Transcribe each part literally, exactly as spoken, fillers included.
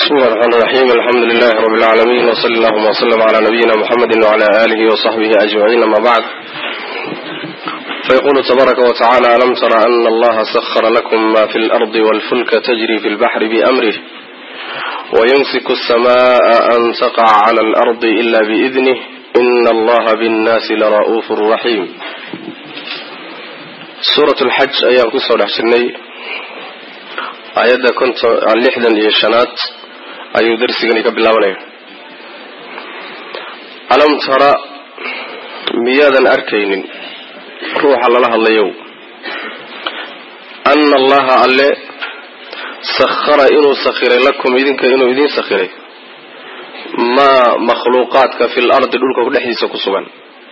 بسم الله الرحمن الرحيم الحمد لله رب العالمين وصلى الله وسلم على نبينا محمد وعلى آله وصحبه أجمعين أما بعد فيقول تبارك وتعالى ألم تر أن الله سخر لكم ما في الأرض والفلك تجري في البحر بأمره ويمسك السماء أن تقع على الأرض إلا بإذنه إن الله بالناس لرؤوف رحيم. سورة الحج أيام كسر حسني آيات كنت اللحدا ليشانات أيو درسيني كبلاوني. ألم ترى ميادا أركين روح الله الله يوم أن الله ألا سخر إنه سخر لكم إذن كإنه إذن سخره ما مخلوقاتك في الأرض دولك كل حديث كسبان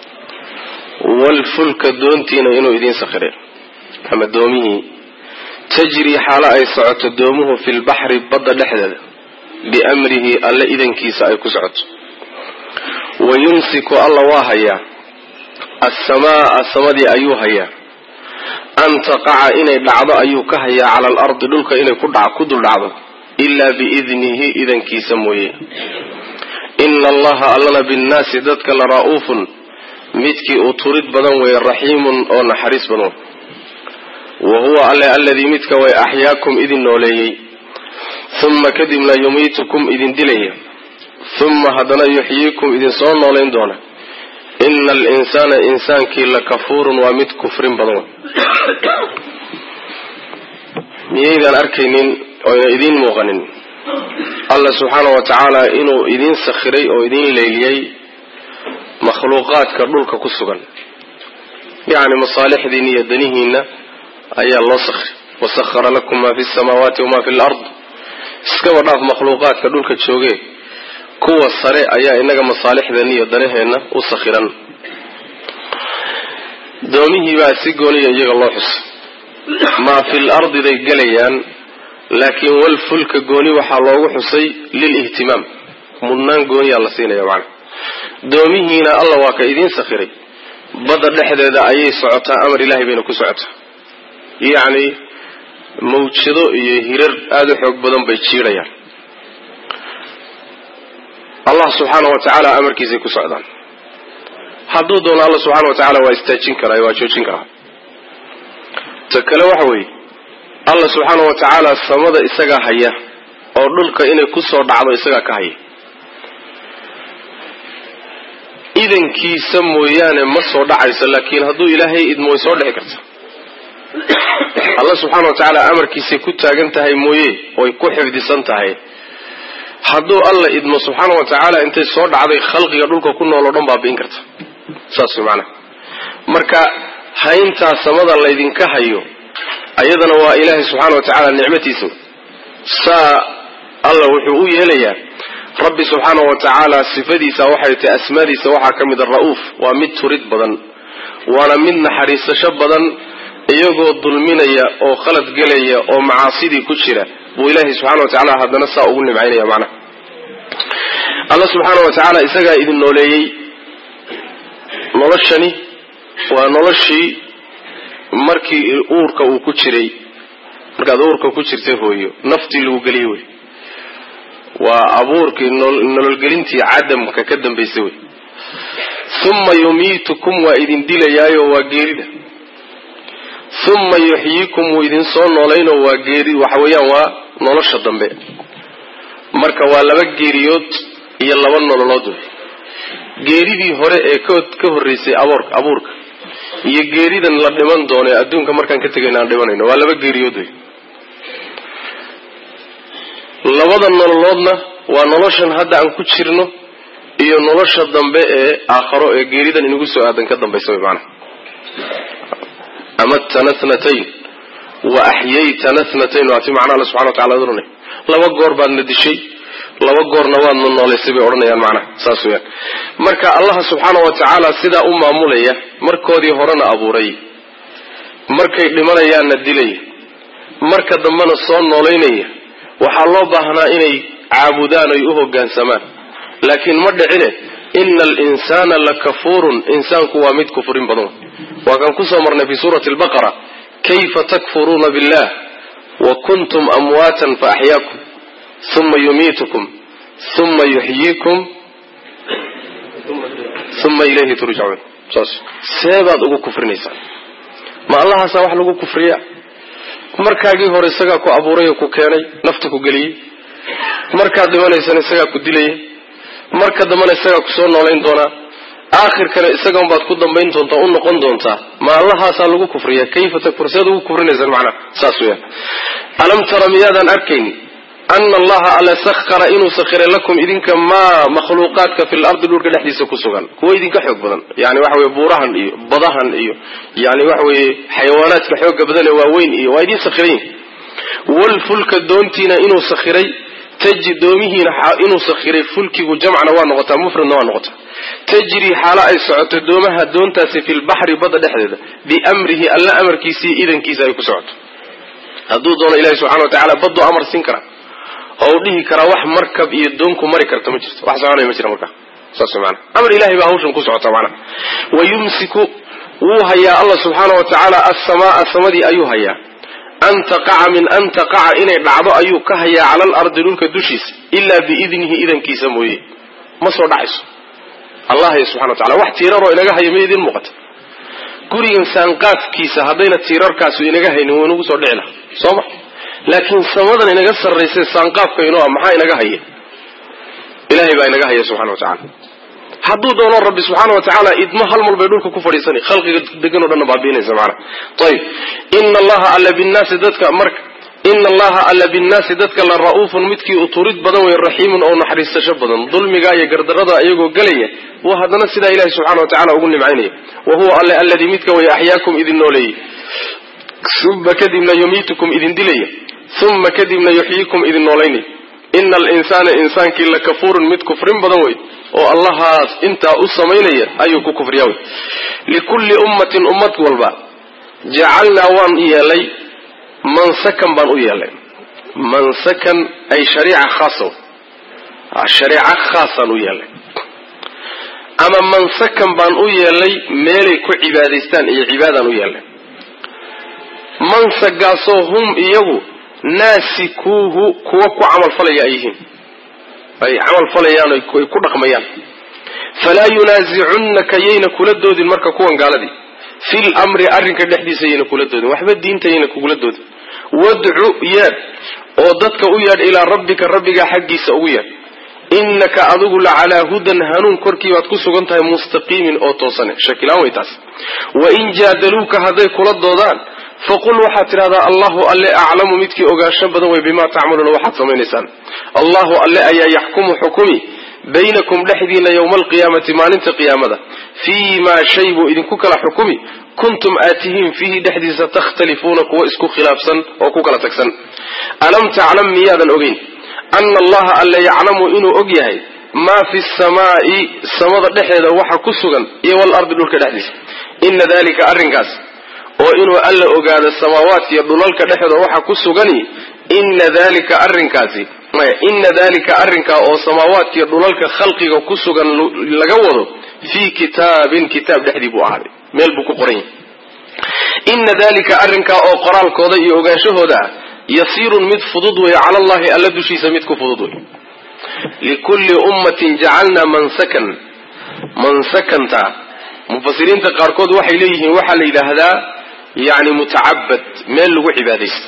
والفلك دونتين إنه إذن سخره أما دومه تجري حال أي سعة دومه في البحر بضد لحدد بأمره ألا إذن كيس أي كسعة ويمسك الله واهيا السماء السماء أيوهيا أن تقع إني بعض أيوكهيا على الأرض دولك إني كدع كدر العض إلا بإذنه إذن كيس مويه إن الله ألنا بالناس ذاتك لرؤوف متكي أطرد بدن ويرحيم أو نحرس بدن وهو الذي متك ويأحياكم إذن نوليه ثم كدم لا يميتكم إذن دليه ثم هدنا يحييكم إذن صون نولين دونه إن الإنسان إنسان كي لكفور ومت كفر بدن ميدان أركينين وإذن موغنين الله سبحانه وتعالى إنه إذن سخري أو إذن ليليي مخلوقات كردولك كسوغن يعني مصالح دينية دنيهن أي الله سخر وسخر لكم ما في السماوات وما في الأرض اسكوا ناف مخلوقات كدولك تشوغي كوا الصريع أي إنك مصالح دينية دنيهن وسخرا دومه باسقوني يجيغ الله حس ما في الأرض ذي قليان لكن والفلك قوني وحالله حسي للاهتمام منان قوني الله سينا يا معنا دومه هنا الله واكا إذين سخري بدر لحظة ذا أي سعطة أمر الله بينك سعطة يعني موجدو يهيرر هذا حق بدن بيتشيرا يعني الله سبحانه وتعالى أمر كيزي كسعدان حدودون الله سبحانه وتعالى واستاجين كرا يواجوجين كرا تكلوا حوي الله سبحانه وتعالى السماء إسقى هيا أو دلك إنه كسر دعوة إسقى كهيا إذن كي سمو يعني مصر دعيس لكن هدو إلهي إذ مو يصور لحكرت الله سبحانه وتعالى أمر كي سيكوتا جنتهي مويه ويكون حفظ سنتهي هدو الله إذ مو سبحانه وتعالى انت يصور دعوة خلق يدولك كنا ولا رنبا بإنكرت ساسو معنا مركا هاينتا سمد الله إذن كهيو أيضا هو إله سبحانه وتعالى نعمتي سو سا الله وحوه يليا ربي سبحانه وتعالى صفدي سوحيت أسمادي سوحا كمد الرؤوف ومد تريد بدن وانا من حريص شبدا ايغو ظلمينيا او خلط قليا او معاصيدي كجرا بو إله سبحانه وتعالى هذا نسا اقول نبعين يا معنا الله سبحانه وتعالى إساقا إذن نوليي نولشني ونولشي markii uurka uu ku jiray markaad uurka ku jirtay hooyo naftii lagu galiyay waa abuurkii nolol gelintii cadamka ka dambeysay way thumma yumitukum wa idin dilayaayo waa geerida thumma yuhyikum wa idin soo noolayno waa geeri waxa weeyaan waa nolosha dambe marka waa laba geeriyood iyo laba nololood geeridii hore ee ka horeysay abuurka abuurka iyo geeridan la dhiman doono adduunka markaan ka tagayna aan dhimanayno waa laba geeriyood wey labada nololoodna waa noloshan hadda aan ku jirno iyo nolosha dambe ee aakhiro ee geeridan inagu soo aadan ka dambaysa way macna amatana thnatayn wa ahyaytana thnatayn wa ati macna Allah subhanahu wa ta'ala durne laba goor baad nadishay laba goorna waad nooleysay bay oranayaan macna saas weeyaan marka Allah subhanahu wa ta'ala sida uu maamulaya markoodii horena abuuray markay dhimanayaan dilay marka dambana soo nooleynaya waxa loo baahnaa inay caabudaan ay u hoggaansamaan laakiin ma dhicine innal insana lakafurun insaanku waa mid kufrin badan wa kan ku soo marnay fi surati al-baqara kayfa takfuruna billah wa kuntum amwatan fa ahyaakum ثم يميتكم ثم يحييكم ثم إليه ترجعون سيباد ugu kufrinaysan ma Allah sa wax lagu kufriya markaagii hore isaga ku abuuray ku keenay nafta ku galiyay marka dhimanaysan isaga ku dilay marka dambana isaga ku soo nooleyn doona aakhirkana isaga un baad ku dambeyn doontaa u noqon doontaa ma Allah sa lagu kufriya kayfa takfursaad ugu kufrinaysan macna saas weeyaan alam tara miyadan arkayn anna Allah ala sakhara inu sakhira lakum idinka ma makhluuqaadka fil ardi dhulka dhexdiisa ku sugan kuwa idinka xoog badan yaani waxa way buurahan iyo badahan iyo yaani waxa way xayawaanaadka xoog badan ee waaweyn iyo waa idin sakhirin wal fulka doontina inu sakhiray tajidoomihiina inu sakhiray fulkigu jamcna waa noqotaa mufradna waa noqotaa tajri xala ay socoto doomaha doontaasi fil bahri bada dhexdeeda bi amrihi alla amarkiisi idankiisa ay ku socoto haduu doono ilaahay subhanahu wa ta'ala badu amar sin kara oo dhihi kara wax markab iyo doonku mari karto ma jirto wax soconay ma jiro marka saas macna amar ilaahay baa hawshan ku socota macna wayumsiku wuu hayaa Allah subhanahu wa ta'ala as-samaa samadi ayuu hayaa an taqa'a min an taqa'a inay dhacdo ayuu ka hayaa ala al-ardi dhulka dushiisa illa bi idnihi idankiisa mooyee ma soo dhacayso Allah subhanahu wa ta'ala wax tiiraro inaga hayo meedin muuqata gurigan saanqaafkiisa hadayna tiirarkaas inaga haynin wuu nagu soo dhicina sooma laakiin samadan inaga sarreysay saanqaafka inoo maxaa inaga haya ilaahay baa inaga haya subhanahu wa ta'ala hadduu doono rabbi subhanahu wa ta'ala idma hal mal bay dhulka ku fadhiisanay khalqiga degan oo dhan baabiinaysa macna tayib inna allaha alla bin-nas dadka mark inna allaha alla bin-nas dadka la ra'ufun midkii uturid badan way rahiimun oo naxariisasho badan dulmiga iyo gardarada ayagoo galaya waa hadana sida ilaahay subhanahu wa ta'ala ugu nimcaynaya wa huwa alla alladhi midka way ahyaakum idin nooleey thumma kadibna yumitukum idin dilaya thumma kadibna yuhyikum idin nooleynay innal insana insanki la kafurun mid kufrin badan way oo allahaas inta u sameeynaya ayuu ku kufriyaa likulli ummatin ummat walba ja'alna wan yalay man sakan ban u yalay man sakan ay shari'a khaasa shari'a khaasan u yalay ama man sakan ban u yalay meelay ku cibaadaystaan iyo cibaadaan u yalay man sagaaso hum iyagu naasikuhu kuwa ku amal falaya ayhiin ay amal falayaan ay ku dhaqmayaan fala yunazi'unka yayna kula doodin marka kuwan gaaladii fil amri arrinka dhexdiisa yayna kula doodin waxba diinta yayna kula doodin wad'u ya oo dadka u yaad ila rabbika rabbiga xaqiisa ugu yaad innaka adigu la ala hudan hanun korkii waad ku sugan tahay mustaqimin oo toosan shakilaan way taas wa in jadaluka haday kula doodaan فقل وحات هذا الله ألا أعلم متكي أغاشا بدن بما تعملون وحات سمينيسان الله ألا أي يحكم حكمي بينكم لحدين يوم القيامة ما ننت قيامة فيما شيب إذن كوكلا حكمي كنتم آتهم فيه لحدي ستختلفون وإسكو خلافسا وكوكلا تكسا ألم تعلم ميادا أغين أن الله ألا يعلم إنه أغيهي ما في السماء السماء لحدي وحا كسوغا والأرض دولك لحدي إن ذلك أرنكاس oo inuu alla ogaado samaawaadka iyo dhulalka dhexdooda waxa ku sugani inna dhalika arrinkaasi ma inna dhalika arrinka oo samaawaadka iyo dhulalka khalqiga ku sugan laga wado fi kitaabin kitaab dhexdii buu ahaaday meel buu ku qoran yahay inna dhalika arrinka oo qoraalkooda iyo ogaanshahooda yasirun mid fudud way ala allah alla dushiisa mid ku fudud way likulli ummatin ja'alna mansakan mansakanta mufassiriinta qaarkood waxay leeyihiin waxa la yiraahdaa يعني متعبد ميل لغو عباديست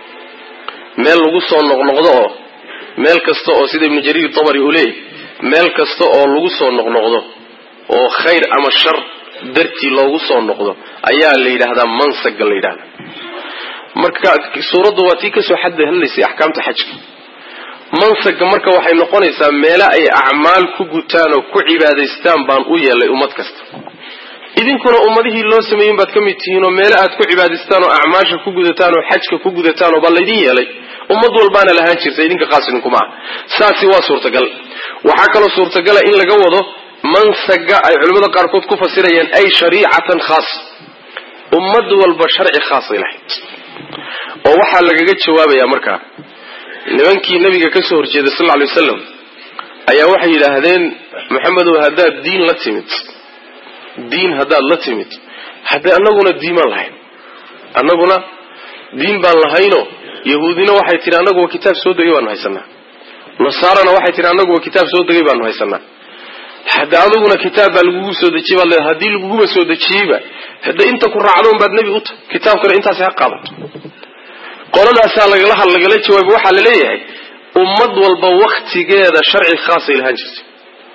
ميل لغو سو نقنقضو ميل كستو او سيد ابن جرير الطبري أوليه ميل كستو او لغو سو نقنقضو او خير اما الشر درتي لغو سو نقنقضو ايا اللي هذا منسق اللي هذا مركا سورة دواتي كسو حد هلسي احكام تحجك منسق مركا وحي نقونيسا ميلا اي اعمال كو قتان و كو عباديستان بان اويا اللي امت كست idinkuna ummadihii loo sameeyay baad kamid tihiin oo meel aad ku cibaadistaan oo acmaasha ku gudataan oo xajka ku gudataan oo bal idin yeelay ummad walbaana lahaan jirtay idinka qaasin kuma saasi waa suurtagal waxa kale suurtagal in laga wado mansaga ay culimada qaar kood ku fasirayaan ay shariicatan khaas ummad walba sharci khaas ilahay oo waxa lagaga jawaabaya marka nimankii nabiga ka soo horjeeday sallallahu alayhi wasallam ayaa waxay yiraahdeen maxamed oo hadaa diin la timid diin hadaad la timid haddii annaguna diimaan lahayn annaguna diin baan lahayno yahuudina waxay tiri annagu kitaab soo degay waan haysanaa nasaarana waxay tiri anagu kitaab soo degay baanu haysanaa hada aduguna kitaab baa lagugu soo dejiyay baa hadii lagugu soo dejiyayba hada inta ku raacdoon baad nabi u tahay kitaabkana intaas ha qaadato qoladaas lagala hadlagala jawaab waxa la leeyahay ummad walba waqtigeeda sharci khaas ah ilahan jirtay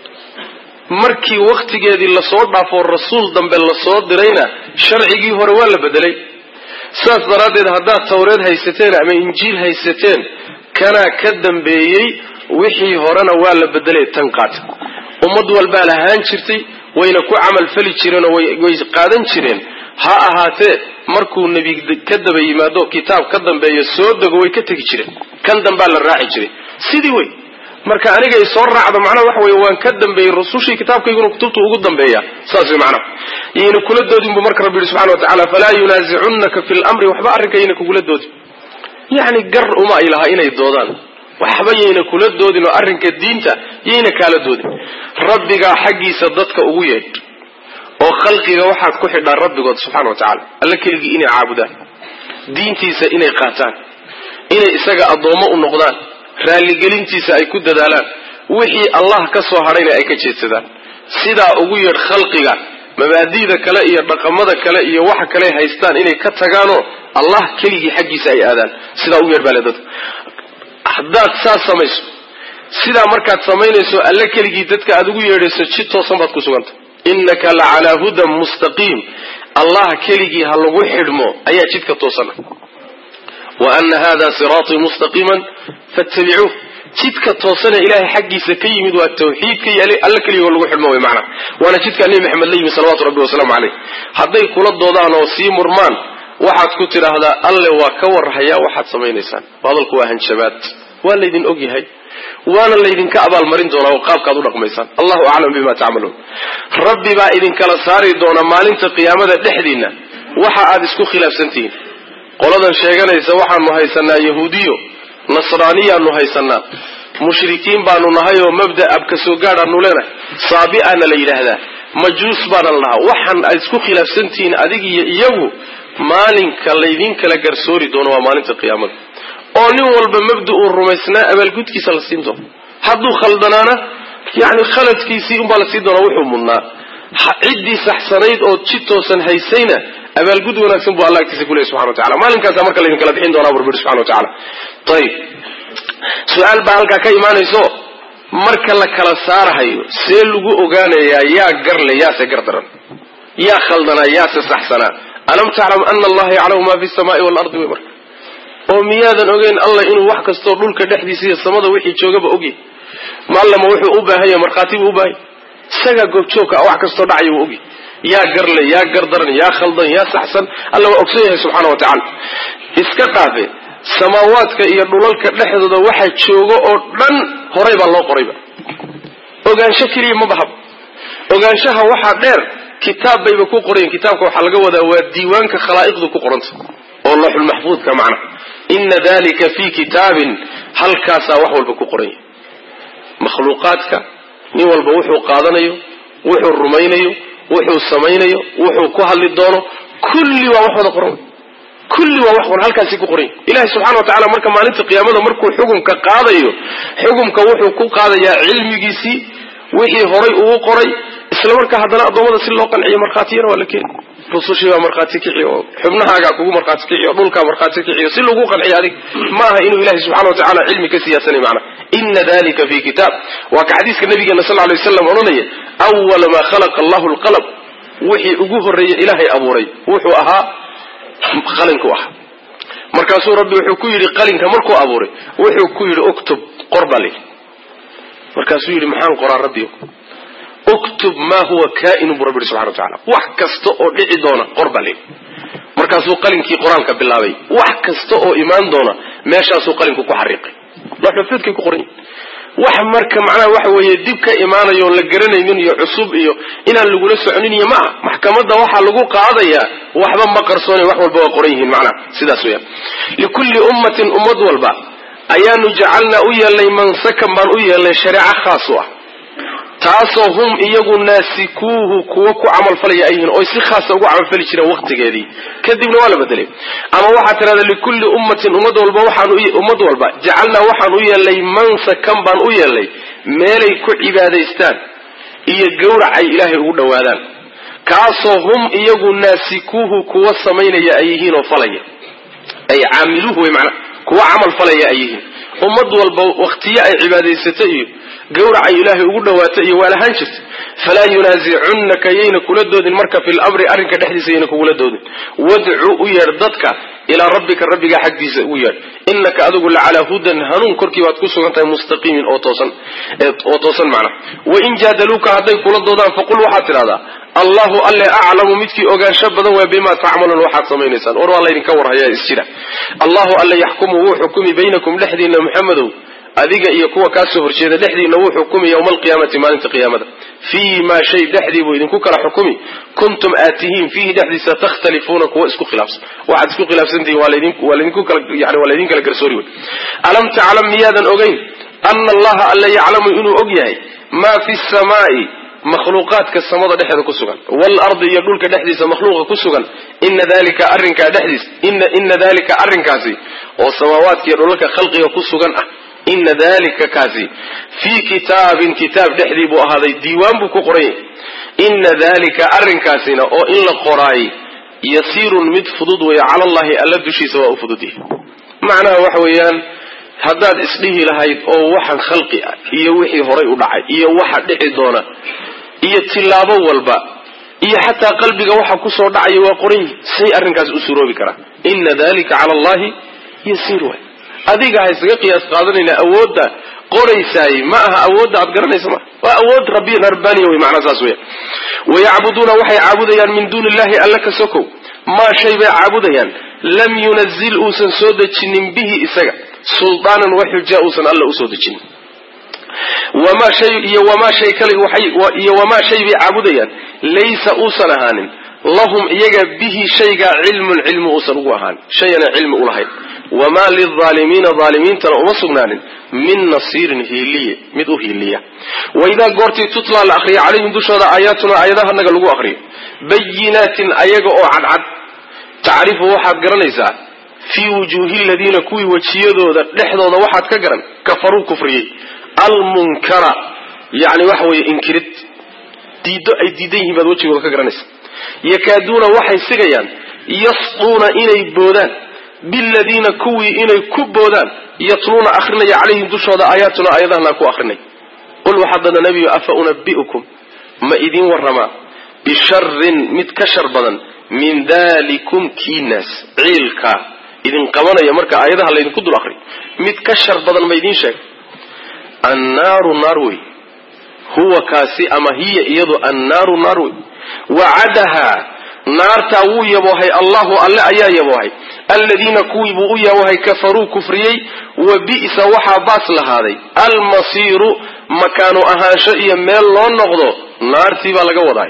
markii waqtigeedii la soo dhaafo rasuul dambe la soo dirayna sharcigii hore waa la bedelay saas daraadeed haddaad tawreed haysateen ama injiil haysateen kana ka dambeeyay wixii horena waa la bedelay tan qaata ummad walba lahaan jirtay wayna ku amal fali jireen oo way qaadan jireen ha ahaatee markuu nabi ka daba yimaado kitaab ka dambeeyo soo dago way ka tagi jireen kan dambe la raaci jiray sidii way marka aniga ay soo raacdo macna wax way waan ka dambeeyay rasuushii kitaabkayguna kutubtu ugu dambeeya saas way macna yeen kula doodin bu marka rabbi subhanahu wa ta'ala fala yunazi'unka fil amri waxba arrinkayna kula doodin yaani gar uma ilaha inay doodaan waxba yeena kula doodin oo arrinka diinta yeena kala doodin rabbiga xaqiisa dadka ugu yeed oo khalqiga waxa ku xidha rabbigood subhanahu wa ta'ala alla kaliya inay caabudaan diintiisa inay qaataan inay isaga adoomo u noqdaan raali gelintiisa ay ku dadaalaan wixii Allah ka soo harayna ay ka jeedsadaan sida ugu yeed khalqiga mabaadiida kale iyo dhaqamada kale iyo waxa kale haystaan inay ka tagaano Allah kaliya xaqiisa ay aadaan sida ugu yeed baladad haddaad saas samayso sida markaad samaynayso alla kaliya dadka aad ugu yeedhayso jid toosan baad ku suganta innaka la ala hudan mustaqim Allah kaliya ha lagu xidhmo ayaa jidka toosan wa anna hada sirati mustaqiman fattabi'uhu jidka toosan ilaahay xaqiisa ka yimid waa tawxiidka yaalay alla kaliya lagu xidhmo way macna waana jidka nabi maxamed leeyahay sallallahu rabbi wa sallam alayhi haday kula doodaan oo sii murmaan waxaad ku tiraahdaa alle waa ka warhaya waxaad samaynaysaan hadalku waa hanjabaad waa leedin ogyahay waana leedin ka abaal marin doona oo qaabkaad u dhaqmaysaan Allahu a'lam bima ta'malun rabbi baa idin kala saari doona maalinta qiyaamada dhexdiina waxa aad isku khilaafsantiin qoladan sheeganaysa waxaanu haysanaa yahuudiyo nasraaniyaanu haysanaa mushrikiin baanu nahay oo mabda abka soo gaadhaanu leenahay saabi'ana la yiraahdaa majuus baana la dhahaa waxaan aad isku khilaafsantiin adig iyo iyagu maalinka laydin kala garsoori doono waa maalinta qiyaamada oo nin walba mabda uu rumaysnaa abaalgudkiisa la siin doono hadduu khaldanaana yani khaladkiisii unbaa la siin doonaa wuxuu mudnaa ciddii saxsanayd oo jid toosan haysayna abaalgud wanaagsan buu Allah agtiisa ku leeyahay subhanahu wa ta'ala maalinkaas marka laydin kala bixin doonaa rabbi subhanahu wa ta'ala tayib su'aal baa halka ka iimaanayso marka la kala saarahayo see lagu ogaanayaa yaa gar le yaa se gar daran yaa khaldana yaa se saxsana alam ta'lam anna Allah ya'lamu ma fi as-samaa'i wal ardi wa baraka oo miyaadan ogeyn Allah inuu wax kasto dhulka dhexdiisa iyo samada wixii joogaba ogi maalama wuxuu u baahan yahay marqaati u baahay isaga goobjoogka wax kasto dhacayo uu ogi yaa garle yaa gardaran yaa khaldan yaa saxsan Allah waa ogsoon subhanahu wa ta'ala iska qaafe samaawaadka iyo dhulalka dhexdooda waxa joogo oo dhan horay baa loo qorayba ogaansho kaliya ma bahab ogaanshaha waxa dheer kitaab bayba ku qoreen kitaabka waxa laga wadaa waa diiwaanka khalaa'iqdu ku qoranta oo lawhul mahfuudka macna inna dhalika fi kitabin halkaasa wax walba ku qoran makhluuqaadka nin walba wuxuu qaadanayo wuxuu rumaynayo wuxuu samaynayo wuxuu ku hadli doono kulli waa wax wada qoran kulli waa wax qoran halkaas ku qoran ilaahay subhanahu wa ta'ala marka maalinta qiyaamada markuu xukunka qaadayo xukunka wuxuu ku qaadayaa cilmigiisi wixii horay uu qoray isla markaa hadana adoomada si loo qanciyo marxaatiyana waa la keenay rusushii waa marxaati kiciyo xubnahaaga kugu marxaati kiciyo dhulka marxaati kiciyo si lagu qanciyo adig maaha inuu ilaahay subhanahu wa ta'ala cilmi ka siyaasanay macna inna dhalika fi kitab wa ka hadiiska nabiga sallallahu alayhi wasallam oranaya awwal ma khalaqa Allahu al-qalam wixii ugu horeeyay ilaahay abuuray wuxuu ahaa qalinka wax markaasuu rabbi wuxuu ku yiri qalinka markuu abuuray wuxuu ku yiri uktub qorbali markaasuu yiri maxaan qoraa rabbi uktub ma huwa kaa'in rabbi subhanahu wa ta'ala wax kasto oo dhici doona qorbali markaasuu qalinkii quraanka bilaabay wax kasto oo iimaan doona meeshaasuu qalinku ku xariiqay waxfadkii ku qoray wax marka macnaha waxa weeye dib ka iimaanayo la garanaynin iyo cusub iyo inaan lagu la soconin iyo ma maxkamadda waxa lagu qaadaya waxba ma qarsoonay wax walba waa qoran yihiin macnaha sidaas weeyaan likulli ummatin ummad walba ayaanu jacalna u yeelay man sakan baan u yeelay shariica khaas ah taasoo hum iyagu naasikuuhu kuwa ku camal falaya ayhiin oo si khaasa ugu camal fali jireen waqtigeedii kadibna waa la bedelay ama waxaa tirada likulli ummatin ummad walba waxaan ummad walba jacalnaa waxaan u yeelay mansakan baan u yeelay meelay ku cibaadaystaan iyo gawrac ay ilaahay ugu dhawaadaan kaasoo hum iyagu naasikuuhu kuwa samaynaya ayhiin oo falaya ay caamiluhu way macna kuwa camal falaya ayhiin ummad walba waqtiyo ay cibaadaysatay iyo gawrac ilaahay ugu dhawaatay iyo waalahan jirtay fala yunaazicunka yayna kula doodin marka fil amri arrinka dhexdiisa yayna kula doodin wad'u u yeer dadka ila rabbika rabbiga xaggiisa u yeer innaka adigu la ala hudan hanun korkii waad ku sugan tahay mustaqimin oo toosan oo toosan macna wa in jadaluka haday kula doodaan faqul waxa tirada allahu alla a'lamu midki ogaansho badan waa bima ta'malun waxa sameeynaysan oo waa la idin ka warhaya isjira allahu alla yahkumu wa hukumi baynakum lahdina muhammadow adiga iyo kuwa ka soo horjeeda dhexdiina uu xukumi yawmal qiyaamati maalinta qiyaamada fi ma shay dhexdii buu idinku kala xukumi kuntum aatihin fihi dhexdiisa takhtalifuna kuwa isku khilaafsan waxa isku khilaafsantii waa leedin waa leedinku kala yaani waa leedin kala garsoori alam ta'lam miyadan ogeyn anna allaha alla ya'lamu inuu og yahay ma fi samaa'i makhluuqaadka samada dhexda ku sugan wal ardi iyo dhulka dhexdiisa makhluuqa ku sugan inna dhalika arrinka dhexdiis inna inna dhalika arrinkaasi oo samaawaadka iyo dhulka khalqiga ku sugan ah inna dhalika kaasi fi kitabin kitab dhexdi buu ahaaday diiwaan buu ku qoray inna dhalika arrinkaasina oo in la qoray yasirun mid fudud way ala allahi alla dushiisa waa u fududii macnaha waxa weeyaan haddaad isdhihi lahayd oo waxan khalqi ah iyo wixii horay u dhacay iyo waxa dhici doona iyo tilaabo walba iyo xataa qalbiga waxa ku soo dhacay waa qoray say arrinkaas u suroobi kara inna dhalika ala allahi yasir way adiga hay isaga qiyaas qaadanayna awoodda qoraysay ma aha awoodda aad garanayso ma waa awood rabbi rabbani way macna saas weey wayacbuduna waxay caabudayaan min duunillahi alla ka sokow ma shay bay caabudayaan lam yunzil usan soo dejinin bihi isaga sultaanan wa hujja usan alla u soo dejinin wama shay iyo wama shay kale waxay iyo wama shay bay caabudayaan laysa usan ahanin lahum iyaga bihi shayga ilmun ilmu usan ugu ahaan shayna ilmu u lahayn وما للظالمين ظالمين ترى ومسغنان من نصير هيليه مد هيليه واذا قرتي تطلع الاخري عليهم دشودا اياتنا ايدها نغا لغو اخري بينات ايغا او عدعد تعرف waxaad garanaysaa fi wujuhi alladina kuwi wajiyadooda dhexdooda waxaad ka garan kafaru kufriyay almunkara yani wax way inkirid diido ay diidayihiin baad wajigooda ka garanaysaa yakaaduna waxay sigayaan yasquna inay boodaan بالذين كوي إني كبودان يطلون أخرنا عليهم دشودا آياتنا أيضا كو أخرنا قل وحدنا نبي أفأنبئكم ما إذين ورما بشر متكشر بدن من ذلكم كيناس عيلكا إذن قوانا يمرك أيضا هل إذن كدوا الأخرين متكشر بدن ما إذين شك النار ناروي هو كاسي أما هي إيضو النار ناروي وعدها نار تاو يبوهي الله ألا أيا يبوهي الذين كويبوا يبوهي كفروا كفريي وبئس وحا باس لهذي المصير مكانو أهان شئي ميل لون نغضو نار تيبا لغا وضعي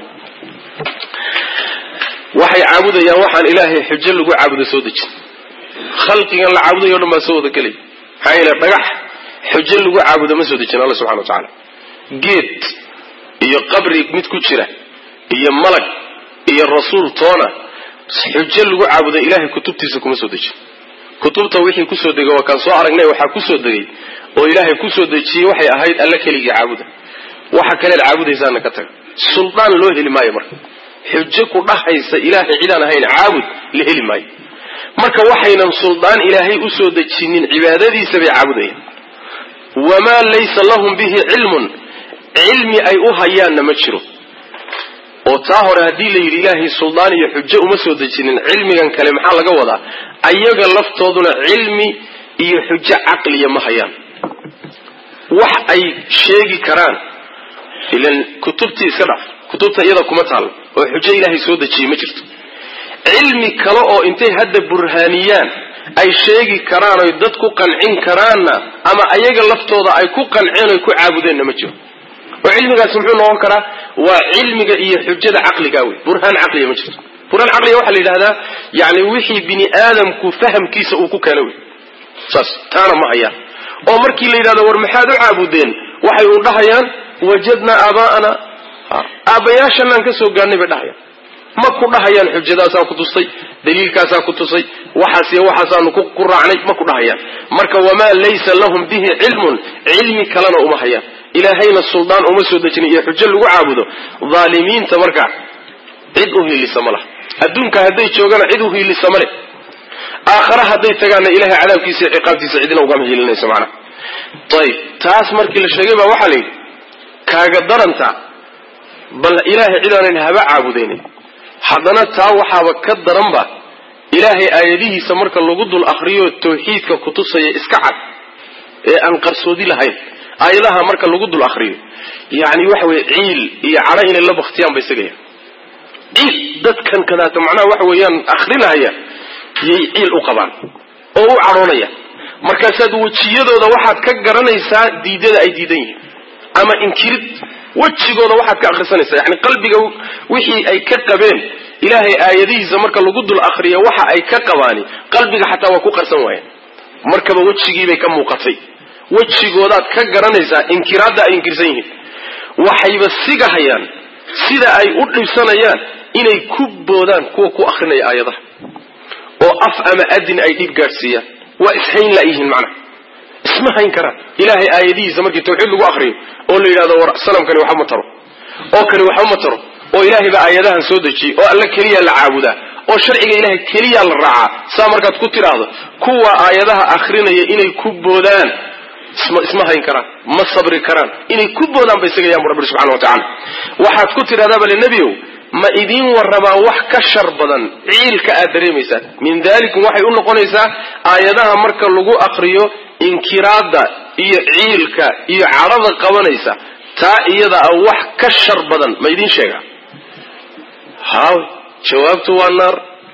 وحي عابد يا وحا الإلهي حجل لغو عابد سودج خلقي الله عابد يوم ما سودك لي هاي لا بقح حجل لغو عابد ما سودج الله سبحانه وتعالى جيت iyo qabri mid ku jira iyo malag iyo rasuul toona xujja lagu caabudo ilaahay kutubtiisa kuma soo dejin kutubta wixii ku soo degay waa kan soo aragnay waxa ku soo degay oo ilaahay ku soo dejiyay waxay ahayd alla kaliya caabuda waxa kale caabudaysaana ka tag sultaan loo heli maayo marka xujja ku dhaxaysa ilaahay cidaan ahayn caabud la heli maayo marka waxaynan sultaan ilaahay u soo dejinin cibaadadiisa bay caabudayaan wama laysa lahum bihi ilmun ilmi ay u hayaana ma jiro oo taa hore hadii la yiri ilaahay sultaan iyo xujjo uma soo dejinin cilmigan kale maxaa laga wadaa ayaga laftooduna cilmi iyo xujjo aqliya ma hayaan wax ay sheegi karaan ilan kutubtii sadaf kutubta iyada kuma taal oo xujjo ilaahay soo dejiyay ma jirto cilmi kale oo intay hadda burhaaniyaan ay sheegi karaan oo dad ku qancin karaanna ama ayaga laftooda ay ku qanceen oo ku caabudeen ma jiro وعلمك سمحوا الله وكرا وعلمك هي حجة عقلك أوي برهان عقلي ما جرت برهان عقلي واحد اللي هذا يعني وحي بني آدم كفهم كيس أو كوكانوي صاص تانا ما هيا أمر كي اللي هذا ورمحاد عابدين وحي ورضحيان wajadnaa aabaa'ana aabayaashanaan ka soo gaarnay bay dhahayaan. ma ku dhahayaan xujadaasaa ku tustay, daliilkaasaa ku tusay, waxaas iyo waxaasaanu ku raacnay, ma ku dhahayaan. marka wamaa laysa lahum bihi cilmun, cilmi kalena uma hayaan, ilaahayna suldaan uma soo dejinin iyo xujo lagu caabudo. dhaalimiinta marka cid u hiilisa ma laha. adduunka hadday joogana cid u hiilisa ma leh. aakhara hadday tagaanna ilahay cadaabkiisa iyo ciqaabtiisa cidina ugama hiilinayso macnaha. ayib, taas markii la sheegay baa waxaa la yidhi kaaga daranta bal ilaahay cidaanan haba caabudaynin, haddana taa waxaaba ka daranba ilaahay aayadihiisa marka lagu dul akriyo tawxiidka kutusaya iska cad ee aan qarsoodi lahayn, aayadaha marka lagu dul akriyo yani waxa weye ciil iyo cadho inay la baktiyaan ba isagaya. ciil dadkan kadaata macnaha waxa weeyaan akrinahaya yay ciil u qabaan oo u cadhoonaya. markaasaad wejiyadooda waxaad ka garanaysaa diidada ay diidan yihiin ama inkirid, wejigooda waxaad ka akrisanaysaa. yani qalbiga wixii ay ka qabeen ilaahay aayadihiisa marka lagu dul akriyo waxa ay ka qabaani qalbiga xataa waa ku qarsan waayeen, markaba wejigiibay ka muuqatay. wejigoodaad ka garanaysaa inkiraadda ay inkirsan yihiin. waxayba sigahayaan sida ay u dhibsanayaan inay ku boodaan kuwa ku akrinaya aayadaha oo af ama adin ay dhib gaadhsiiyaan. waa ishayn laayihiin macnaha, isma hayn karaan ilaahay aayadihiisa markii tawxiid lagu akriyo oo la yidhahdo war sanamkani waxba ma taro oo kani waxba ma taro oo ilaahay baa aayadahan soo dejiyey oo alla keliya la caabudaa oo sharciga ilaahay keliya la raacaa. saa markaad ku tiraahdo kuwa aayadaha akrinaya inay ku boodaan isma isma hayn karaan, ma sabri karaan, inay ku boodaan bay isagayaan bu rabbi subxana wa tacaala. waxaad ku tidhahdaa bale nebiyow ma idiin warrabaan wax ka shar badan ciilka aad dareemaysaan. min dalikum waxay u noqonaysaa aayadaha marka lagu akriyo inkiraada iyo ciilka iyo cadhada qabanaysa, taa iyada ah wax ka shar badan ma idiin sheegaa? haw jawaabtu waa naar.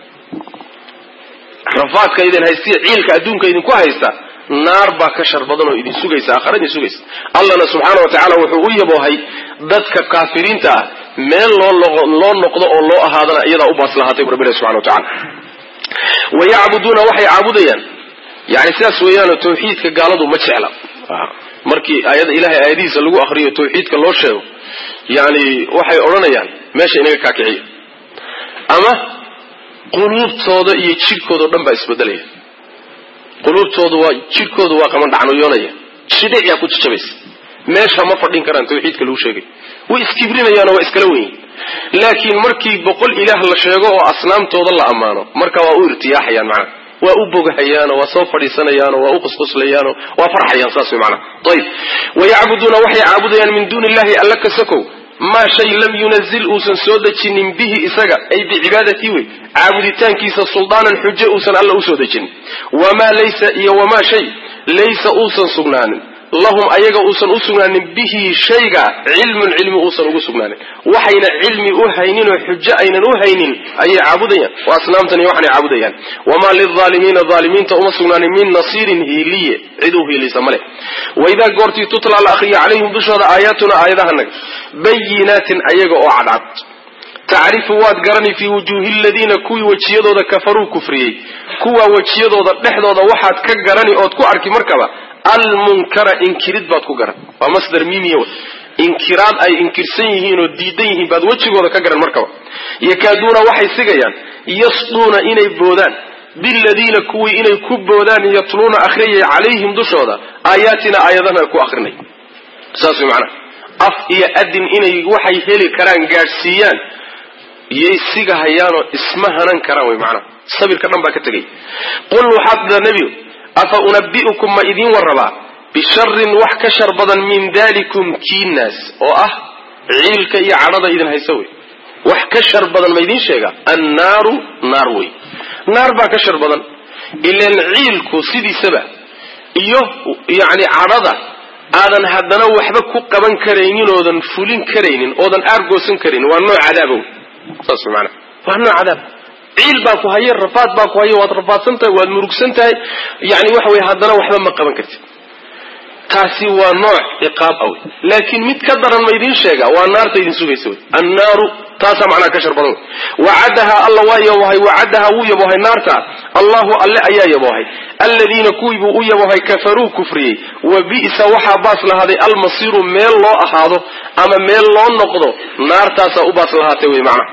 rafaadka idin haystiya ciilka adduunka idinku haysta naar baa ka shar badan oo idin sugaysa, aakhara idin sugaysa. allahna subxaana wa tacaala wuxuu u yaboohay dadka kaafiriinta ah meel loo loo noqdo oo loo ahaadana iyadaa u baas lahaatay bu rabbi ilahi subxana wa tacala. wayacbuduuna waxay caabudayaan, yani sidaas weeyaanoo tawxiidka gaaladu ma jecla. markii aayada ilahay aayadihiisa lagu akriyo tawxiidka loo sheego yani waxay odhanayaan meesha inaga kaakiciya, ama quluubtooda iyo jidhkooda o dhan baa isbedelaya. quluubtooda waa jidhkooda waa qamandhacnoyoonaya, shidhicyaa ku jajabaysa, meesha ma fadhin karaan tawxiidka lagu sheegay. way iskibrinayaanoo waa iskala wenyiin. laakiin markii boqol ilaah la sheego oo asnaamtooda la ammaano marka waa u irtiyaaxayaan macnaha, waa u bogahayaano waa soo fadhiisanayaano waa u qusquslayaano waa farxayaan. saas way macnaha. ayib, wayacbuduuna waxay caabudayaan min duuni illahi alla ka sokow maa shay lam yunazil uusan soo dejinin bihi isaga, ay bicibaadatii wey caabuditaankiisa suldaanan xujo uusan alla usoo dejinin. wamaa laysa iyo wamaa shay laysa uusan sugnaanin lahum ayaga uusan u sugnaanin bihi shayga cilmun cilmi uusan ugu sugnaanin. waxayna cilmi u haynin oo xujo aynan u haynin ayay caabudayaan, oo asnaamtan iyo waxanay caabudayaan. wamaa lilaalimiina aalimiinta uma sugnaanin min nasiirin hiiliye, cid u hiilisa male. waidaa goortii tutla la akriya calayhim dushooda aayaatuna aayadahanaga bayinaatin ayaga oo cadcad, tacrifu waad garani fii wujuuhi aladiina kuwii wejiyadooda kafaruu kufriyey, kuwa wejiyadooda dhexdooda waxaad ka garani ood ku arki markaba almunkara inkirid baad ku garan. waa masdar miimiya w inkiraad ay inkirsan yihiin oo diidan yihiin baad wejigooda ka garan markaba. yakaaduuna waxay sigayaan yasduuna inay boodaan biladiina kuwii inay ku boodaan yatluuna akhriyay calayhim dushooda aayaatina aayadana ku akrinay. saas way macnaha af iyo adin inay waxay heli karaan gaadhsiiyaan iyay sigahayaanoo isma hanan karaan way macnaha. sabirka dhan baa ka tegay. qul waxaad da nebiyu afa unabi'ukum ma idiin warrabaa bisharin wax ka shar badan min dalikum kiinaas oo ah ciilka iyo cadhada idin haysa wey. wax ka shar badan ma idiin sheegaa? annaaru naar wey. naar baa ka shar badan. ilaan ciilku sidiisaba iyo yani cadhada aadan haddana waxba ku qaban karaynin oodan fulin karaynin oodan aargoosan karaynin waa nooc cadaabow. saas maana waa nooc cadaab. ciil baa ku haya, rafaad baa ku haya, waad rafaadsan tahay, waad murugsan tahay, yani waxa wey haddana waxba ma qaban kartid. taasi waa nooc ciqaab aw. laakiin mid ka daran ma idiin sheegaa? waa naarta idin sugaysa wey. annaaru تاسا معنى كشر بدن وعدها الله ويبوهي وعدها ويبوهي نارتا الله ألا أيا يبوهي الذين كويبوا ويبوهي كفروا كفري وبئس وحا باس لهذه المصير ميل الله أحاده أما ميل الله نقضه نارتا سأباس لها توي معنا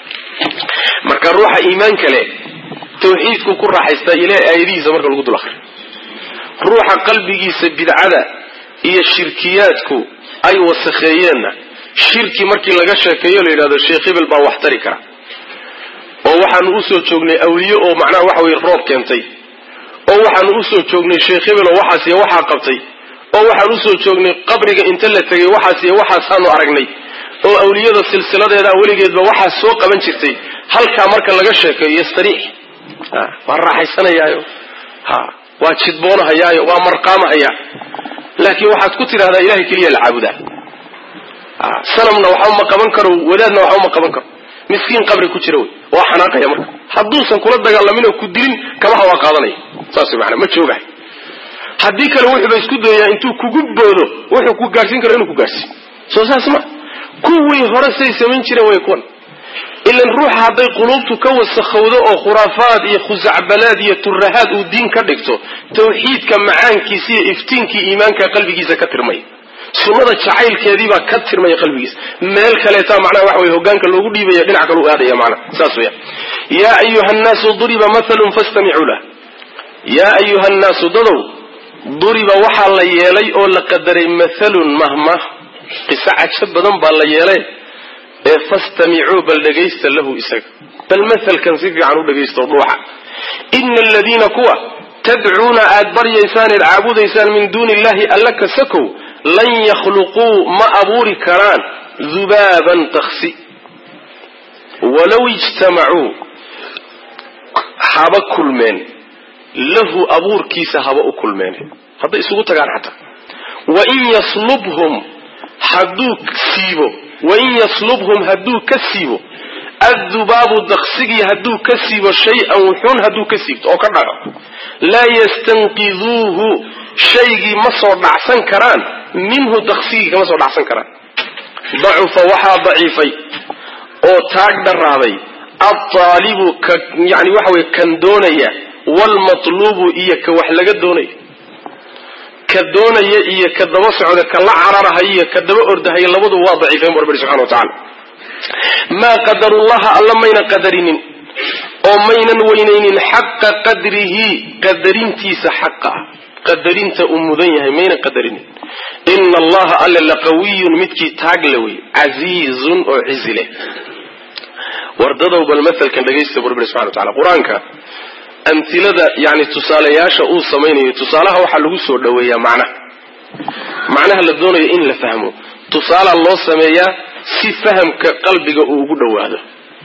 marka ruuxa iimaanka leh tawxiidku ku raaxaysta ilaa ayadiisa marka lagu dul akhriyo ruuxa qalbigiisa bidcada iyo shirkiyaadku ay wasakheeyeen shirki markii laga sheekeeyo la yiraahdo sheekh ibn baa wax tari kara oo waxaan u soo joognay awliyo oo macnaha waxa weey roob keentay oo waxaan u soo joognay sheekh ibn oo waxaas iyo waxa qabtay oo waxaan u soo joognay qabriga inta la tagay waxaas iyo waxaas aanu aragnay oo awliyada silsiladeeda waligeedba waxa soo qaban jirtay halka marka laga sheekeeyo yastariix ah waa raaxaysanayaayo ha waa jidboonahayaayo waa marqaamahaya laakiin waxaad ku tiraahdaa ilaahay kaliya la caabudaa ah sanamna waxa ma qaban karo wadaadna waxa ma qaban karo miskiin qabri ku jira waa xanaaqaya marka haduusan kula dagaalamin oo ku dilin kama hawa qaadanay saas macna ma joogaay hadii kale wuxuu isku dayaa intuu kugu boodo wuxuu ku gaarsiin karo inuu ku gaarsiin soo saas ma kuwii hore say sameyn jireen way kuwan ilan ruuxa haday qulubtu ka wasakhowdo oo khuraafaad iyo khuzacbalaad iyo turahaad uu diin ka dhigto tawxiidka macaankiisa iyo iftiinkii iimaanka qalbigiisa ka tirmay sunnada jacaylkeedii baa ka tirmay qalbigiisa meel kale taa macnaha wax way hogaanka loogu dhiibaya dhinac kale u aadaya macna saas weeyaan ya ayuha an-nas duriba mathalun fastami'u lahu ya ayuha an-nas dadu duriba waxa la yeelay oo la qadaray mathalun mahma qisa cajab badan baa la yeelay ee fastami'u bal dhageysta lahu isaga bal mathal kan si fiican u dhageysto ruuxa innal ladina kuwa tad'una adbariysan al'abudaysan min dunillahi allaka saku lan yakhluqu ma aburi karan dhubaban takhsi walau ijtama'u haba kulmen lahu aburkiisa haba u kulmen hada isugu tagaan hata wa in yaslubhum haduu siibo wa in yaslubhum haduu kasibo adhubabu dakhsigi haduu kasibo shay'an wuxun haduu kasibo oo ka dhaco la yastanqidhuhu shaygi ma soo dhacsan karaan minhu dakhsigi kama soo dhacsan karaan ضعف waxa daciifay oo taag daraaday at-talibu yani waxa way kan doonaya wal matlubu iyo ka wax laga doonay كدونية إيه كدوا سعود كلا عرارها إيه كدوا أرده هي لبض واضع في ربنا سبحانه وتعالى ما قدر الله الله مين قدرين أو مين وينين حق قدره قدرين تيس حقه قدرين تأمذيه مين قدرين إن الله ألا لقوي متكي تاجلوي عزيز أو عزله ورددوا بالمثل كان لجيس ربنا سبحانه وتعالى قرآنك أمثلة يعني تصالياش أو سميني تصالها وحلو سور دوية معنا معناها اللي إن لفهمه تصال الله سميا سي فهم كقلبك وجود هذا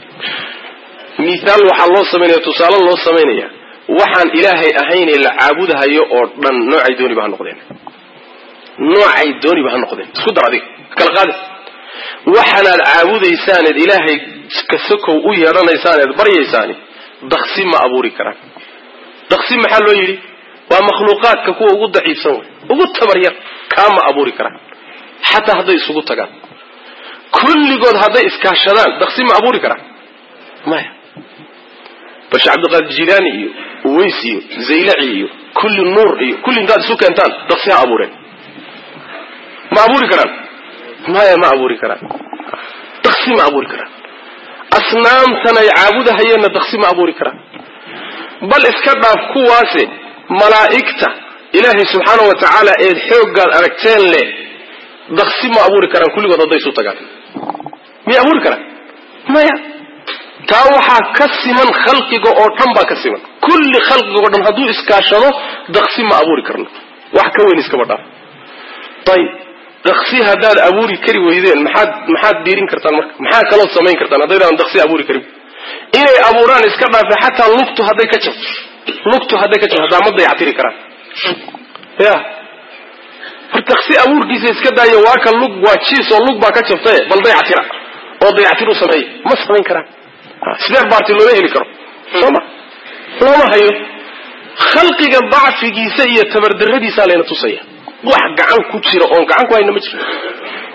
مثال وح الله سميني تصال الله سميني وحن إلهي أهين اللي عابدها يقرن نوع يدوني بها النقدين نوع يدوني بها النقدين تقدر هذه كالغالب وحن العابد يساند إلهي كسكه ويرنا يساند بري يساند دخسي ما أبوري كران دخسي محله يري ومخلوقات كقوة وجود ضعيف سوي وجود تبرير كام أبوري كران حتى هذا يسوق تجان كل جود هذا إسكاشلان دخسي ما أبوري كران ما بس عبد القادر الجيلاني ويسي زيلعي كل النور كل إنسان سكان تان دخسي أبوري ما أبوري كران ما يا ما أبوري كران دخسي ما أبوري كران أصنام سنة يعبدها هي أن تقسيم أبوري كرام بل إسكبها في كواسي ملائكة إلهي سبحانه وتعالى الحوق قال أركتين لي تقسيم أبوري كرام كل قد ضيسو تقال مي أبوري كرام ما يا تاوحا كسما خلقك أو تنبا كسما كل خلقك قدام هدو إسكاشنو تقسيم أبوري كرام وحكوين إسكبها طيب دخسي هذا أبوري كريم ويدين محد محد ديرين كرتان مرك محد كلام سمين كرتان هذا عن دخسي أبوري كريم إلى أبوران إسكبها في حتى لقطه هذا كتشف لقطه هذا كتشف هذا مضي يعتري كرام يا الدخسي أبور كيس إسكبها يواك اللق واتشيس واللق باكتشف طيب بل ضيع ترى أو ضيع ترى سمين ما سمين كرام سبب بارتلونه اللي كرام سما سما هيو خلقي ضعف في جيسية تبردردي سالين تصيه wax gacan ku jira oo gacan ku hayna ma jiro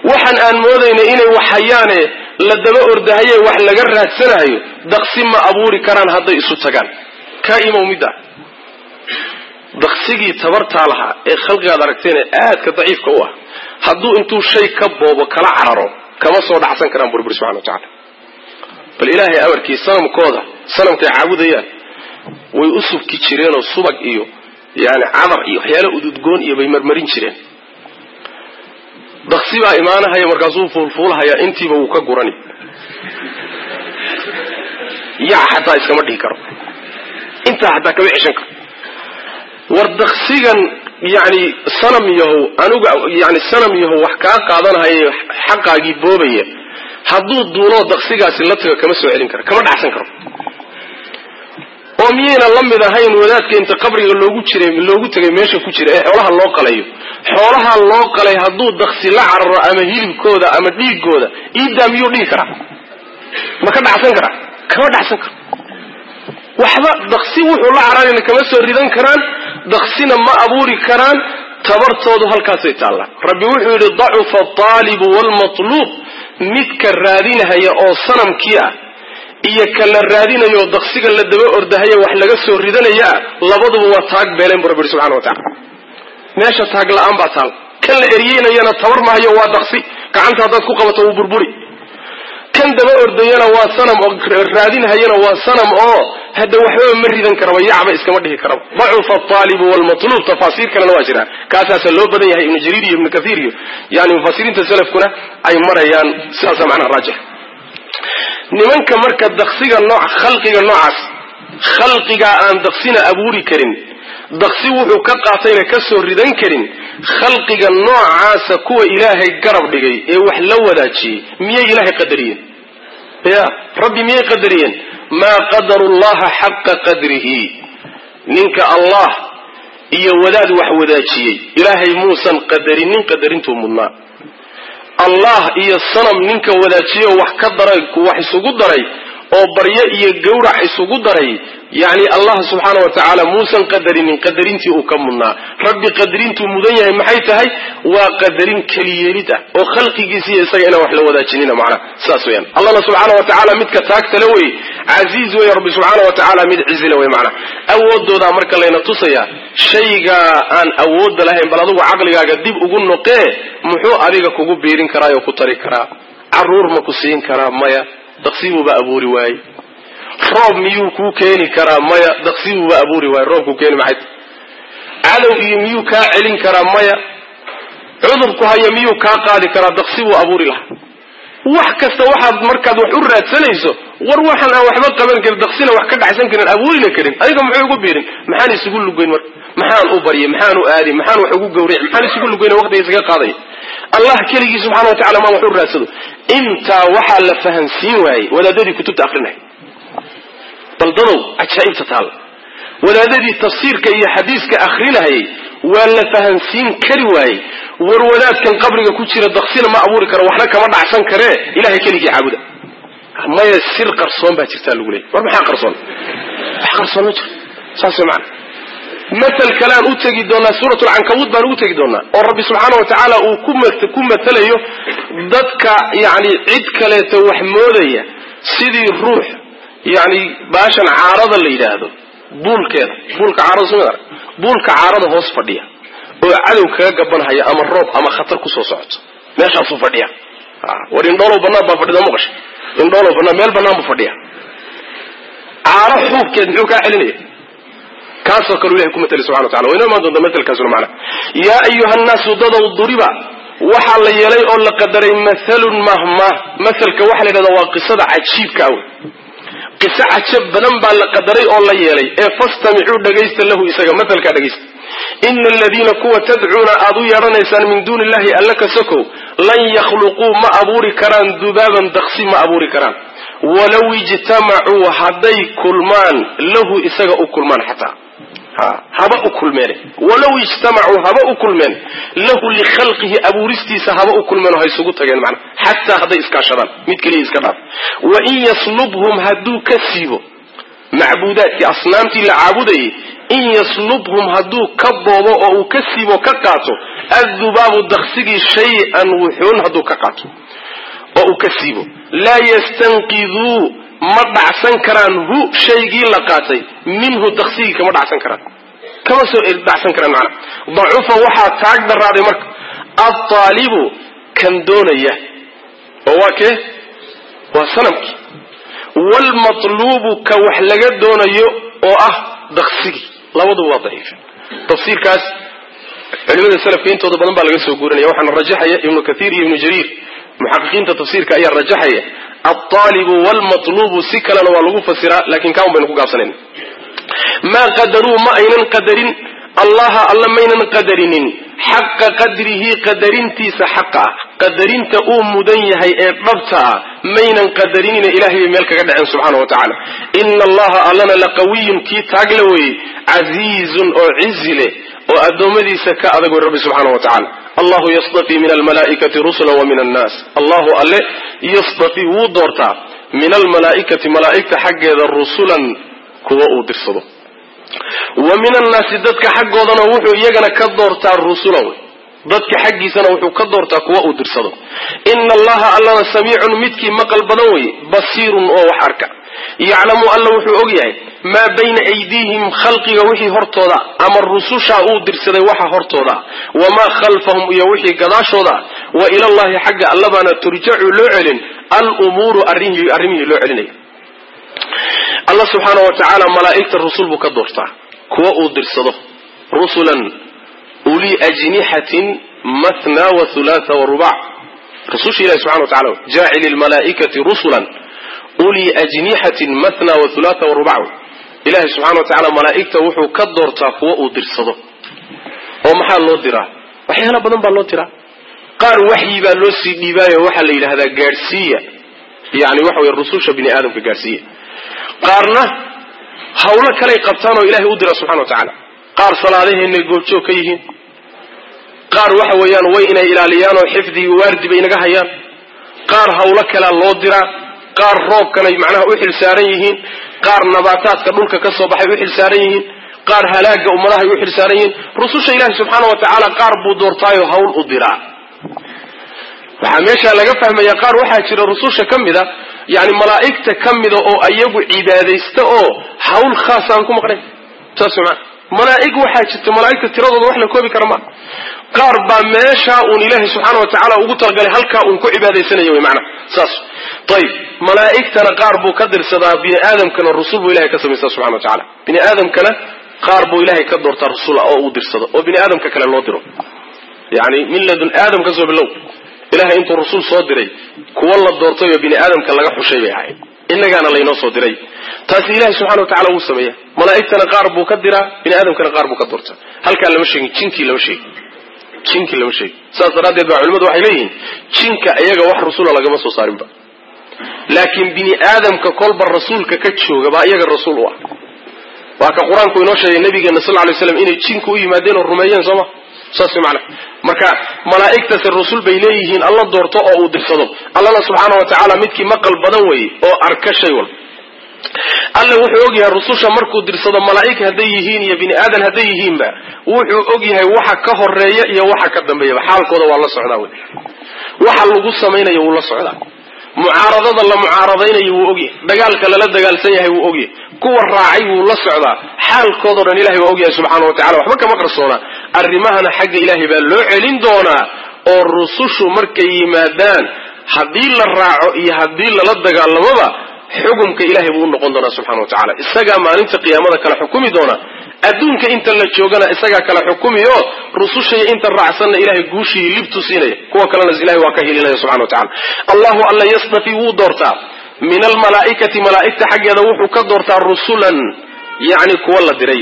waxaan aan moodayna inay waxayaane la daba ordahaye wax laga raadsanayo daqsi ma abuuri karaan hadday isu tagaan ka imow midda daqsigii tabartaa lahaa ee khalqigaad aragteen ee aadka daciifka u ah hadduu intuu shay ka boobo kala cararo kama soo dhacsan karaan burburi subxana wa tacaala bal ilaahay amarkii sanamkooda sanamkay caabudayaan way u subki jireenoo subag iyo yani cadar iyo waxyaala ududgoon iyo bay marmarin jireen daqsi baa imaanahaya markaasuu fuulfuulahaya intiiba wuu ka gurani yac xataa iskama dhihi karo intaa xataa kama ceshan karo war daqsigan yani sanam yahow anuga yani sanam yahow wax kaa qaadanahaya xaqaagii boobaya hadduu duuloo daqsigaasi la tago kama soo celin karo kama dhacsan karo oo miyayna la mid ahayn wadaadka inta qabriga loogu jiray loogu tagay meesha ku jira ee xoolaha loo qalayo xoolaha loo qalay hadduu daqsi la cararo ama hilibkooda ama dhiigooda iidaa miyuu dhihi karaa ma ka dhacsan karaa kama dhacsan karo waxba daqsi wuxuu la cararayna kama soo ridan karaan daqsina ma abuuri karaan tabartoodu halkaasay taallaa rabbi wuxuu yidhi dacufa aalibu waalmatluub midka raadinahaya oo sanamkii ah iyo ka la raadinayo daqsiga la daba ordahaya wax laga soo ridanaya labaduba waa taag beeleen bu rabbi subxana wa tacaala meesha taag la-aan baa taal kan la eryeynayana tabar mahayo waa daqsi gacanta haddaad ku qabato wuu burburi kan daba ordayana waa sanam oo raadinhayana waa sanam oo hadda waxbaba ma ridan karaba yacba iskama dhihi karaba dacufa aalibu waalmatluub tafaasiir kalena waa jiraan kaasaasa loo badan yahay ibnu jariir iyo ibnu kathiir iyo yani mufasiriinta salafkuna ay marayaan sidaasa macnaha raajix nimanka marka daqsiga nooc khalqiga noocaas khalqigaa aan daqsina abuuri karin daqsi wuxuu ka qaatayna ka soo ridan karin khalqiga noocaasa kuwa ilaahay garab dhigay ee wax la wadaajiyey miyay ilaahay qadariyeen ya rabbi miyay qadariyeen maa qadaru llaha xaqa qadrihi ninka allah iyo wadaad wax wadaajiyey ilaahay muusan qadarinin qadarintuu mudnaa allah iyo sanam ninka wadaajiyo wax ka daray wax isugu daray oo baryo iyo gawrac isugu daray yani allah subxaana wa tacaala muusan qadarinin qadarintii uu ka mudnaa rabbi qadarintuu mudan yahay maxay tahay waa qadarin keliyeelid ah oo khalqigiisiiyo isaga inaan wax la wadaajinina macnaha saas weyaan allahna subxaana wa tacaala midka taagtale wey casiiz wey rabbi subxaana wa tacaala mid cizile wey macnaha awoodoodaa marka layna tusayaa shaygaa aan awoodda lahayn bal adigu caqligaaga dib ugu noqee muxuu adiga kugu biirin karaayoo ku tari karaa caruur ma ku siin karaa maya daqsibuuba abuuri waaye roob miyuu kuu keeni karaa maya daqsibuuba abuuri waaye roobkuu keeni maxay cadow iyo miyuu kaa celin karaa maya cudurku haya miyuu kaa qaadi karaa daqsibuu abuuri lahaa wax kasta waxaad markaad wax u raadsanayso war waxaan aan waxba qaban karin daqsina wax ka dhacsan karin abuurina karin adiga muxuu ugu biirin maxaan isugu lugayn marka maxaan u barya maxaan u aadi maxaan wax ugu gawric maxaan isugu lugayn waqtiga isaga qaaday allah keligii subxana wa tacala maa wax u raadsado intaa waxaa la fahansiin waayey wadaadadii kutubta akrinaya baldadow cajaa'ibta taal wadaadadii tafsiirka iyo xadiiska akrinahayay waa la fahansiin kari waayey war wadaadkan qabriga ku jira daqsina ma abuuri karo waxna kama dhacsan karee ilahay keligii caabuda maya sir qarsoon baa jirtaa lagu leeyay war maxaa qarsoon wax qarsoon ma jiro saas wey macana masal kalean u tegi doonaa suuratu lcankabuud baan ugu tegi doonaa oo rabbi subxaana wa tacaala uu ku matalayo dadka yani cid kaleeto wax moodaya sidii ruux yani baashan caarada la yidhaahdo buulkeeda buulka caarada soo arag buulka caarada hoos fadhiya oo cadow kaga gabanhaya ama roob ama khatar kusoo socoto meeshaasuu fadhiya war indhoolow banaan baa fadhida maqasha indhoolow banaan meel banaan buu fadhiya caaro xuubkeed muxuu kaa celinaya kaasoo kaleu ilahay ku matalay subxana wa tacala waynoo imaan doonta matalkaasuna macnaha yaa ayuha nnaasu dadow duriba waxaa la yeelay oo la qadaray mathalun mahma masalka waxa la yidhahda waa qisada cajiibka awe qiso cajab badan baa la qadaray oo la yeelay ee fastamicuu dhagaysta lahu isaga matalkaa dhagaysta ina aladiina kuwa tadcuuna aad u yeedhanaysaan min duuni illahi alla ka sokow lan yakhluquu ma abuuri karaan dubaaban daqsi ma abuuri karaan walaw ijtamacuu hadday kulmaan lahu isaga u kulmaan xataa haba u kulmeen walaw ijtamacuu haba u kulmeen lahu likhalqihi abuuristiisa haba u kulmeen oo ha isugu tageen macna xataa hadday iskaashadaan mid keliya iska dhaaf wain yaslubhum hadduu ka siibo macbuudaadkii asnaamtii la caabudayay in yaslubhum hadduu ka boobo oo uu ka siibo ka qaato addubaabu daksigii shay-an wuxuun hadduu ka qaato oo uu ka siibo laa yastanqiduu ma dhacsan karaan hu shaygii la qaatay minhu daksigii kama dhacsan karaan kama soo dhacsan karaan macna dacufa waxaa taag daraaday marka altaalibu kan doonaya oo waa kee waa sanamkii waalmatluubu ka wax laga doonayo oo ah daksigii labaduba waa daciif tafsiirkaas culimada salafka intooda badan baa laga soo guurinaya waxaana rajaxaya ibnu kathiir iyo ibnu jariir muxaqiqiinta tafsiirka ayaa rajaxaya altaalibu waalmatluubu si kalena waa lagu fasiraa laakiin kaan baynu ku gaabsanayna maa qadaruu ma aynan qadarin allaha alla maynan qadarinin xaqa qadrihi qadarintiisa xaqa ah qadarinta uu mudan yahay ee dhabta ah maynan qadarinina ilahay bay meel kaga dhaceen subxaana wa tacaala ina allaha allana laqawiyun kii taagla weeye casiizun oo cizi leh oo addoommadiisa ka adag wey rabbi subxaana wa tacaala allahu yasطafii min almalaa'ikati rusula wa min annaas allahu alle yasطafii wuu doortaa min almalaa'ikati malaa'igta xaggeeda rusulan kuwa uu dirsado wa min annaasi dadka xaggoodana wuxuu iyagana ka doortaa rusula wey dadka xaggiisana wuxuu ka doortaa kuwa uu dirsado ina allaha allana samiicun midkii maqal badan weye basiirun oo wax arka yaclamu alla wuxuu og yahay maa bayna aydiihim khalqiga wixii hortooda ama rususha uu dirsaday waxa hortooda wamaa khalfahum iyo wixii gadaashooda wa ila allahi xagga allabaana turjacu loo celin alumuuru arrimihii loo celinaya allah subxaana wa tacaala malaa'igta rusul buu ka doortaa kuwa uu dirsado rusulan ulii ajnixatin mathna wa hulaatha wa rubac rususha ilahi subxana wa tacala jaacili lmalaa'ikati rusulan ulii ajnixatin mathna wa hulaatha wa rubac ilahi subxana wa tacala malaa'igta wuxuu ka doortaa kuwa uu dirsado oo maxaa loo diraa waxyaala badan baa loo diraa qaar waxyi baa loo sii dhiibaayo waxaa la yidhahdaa gaadhsiiya yani waxa weye rususha bini aadamka gaadhsiiya qaarna hawlo kaley qabtaan oo ilahay u dira subxana wa tacaala qaar salaadaheennay goobjoog ka yihiin qaar waxa weeyaan way inay ilaaliyaan oo xifdi waardi bay inaga hayaan qaar hawlo kalea loo diraa qaar roobkanay macnaha u xil saaran yihiin qaar nabaataadka dhulka ka soo baxay u xil saaran yihiin qaar halaaga ummadahay u xil saaran yihiin rususha ilaahi subxaana wa tacaala qaar buu doortaayo hawl u diraa waxaa meeshaa laga fahmaya qaar waxaa jira rususha ka mida yani malaa'igta ka mida oo ayagu cibaadaysta oo hawl khaas aan ku maqnayn saas maa malaa'ig waxaa jirta malaa'igta tiradooda wax la koobi kara ma qaar baa meeshaa uun ilaahay subxaana wa tacaala ugu talagalay halkaa uun ku cibaadaysanayo wy macnaha saas ayib malaa'igtana qaar buu ka dirsadaa bini aadamkana rusul buu ilahay ka samaysta subxana wa tacala bini aadamkana qaar buu ilahay ka doortaa rusul oo uu dirsado oo bini aadamka kale loo diro yani min ladun aadam ka soo bilow ilahay intuu rusul soo diray kuwa la doortay oo bini aadamka laga xushay bay ahayd innagaana laynoo soo diray taasi ilahay subxana wa tacala wuu sameeya malaa'igtana qaar buu ka diraa bini aadamkana qaar buu ka doortaa halkaa lama sheegin jinkii lama sheegin jinkii lama sheegin saas daraaddeed baa culimadu waxay leeyihiin jinka iyaga wax rasula lagama soo saarinba laakiin bini aadamka kolba rasuulka ka jooga baa iyaga rasuul u ah waa ka qur-aanku inoo sheegay nabigeena sal ly slam inay jinku u yimaadeen oo rumeeyeen sooma saas macna marka malaa'igtaasi rusul bay leeyihiin alla doorto oo uu dirsado allana subxaana wa tacaala midkii maqal badan weeye oo arka shay walba alla wuxuu og yahay rususha markuu dirsado malaa'ig hadday yihiin iyo bini aadan hadday yihiinba wuxuu og yahay waxa ka horeeya iyo waxa ka dambeeyaba xaalkooda waa la socdaa wey waxa lagu samaynayo wuu la socdaa mucaaradada la mucaaradaynayo wuu ogyahay dagaalka lala dagaalsan yahay wuu ogyahay kuwa raacay wuu la socdaa xaalkoodao dhan ilahay waa ogyahay subxaana wa tacala waxba kama qarsoona arrimahana xagga ilaahay baa loo celin doonaa oo rusushu markay yimaadaan haddii la raaco iyo haddii lala dagaalamoba xukumka ilahay buu u noqon doonaa subxana wa tacala isagaa maalinta qiyaamada kala xukumi doona adduunka inta la joogana isagaa kala xukumi oo rusushaiyo inta raacsanna ilahay guushii libtu siinaya kuwa kalena ilahay waa ka helinaya subxana wa tacala allahu alla yasdafi wuu doortaa min almalaa'ikati malaa'igta xaggeeda wuxuu ka doortaa rusulan yani kuwa la diray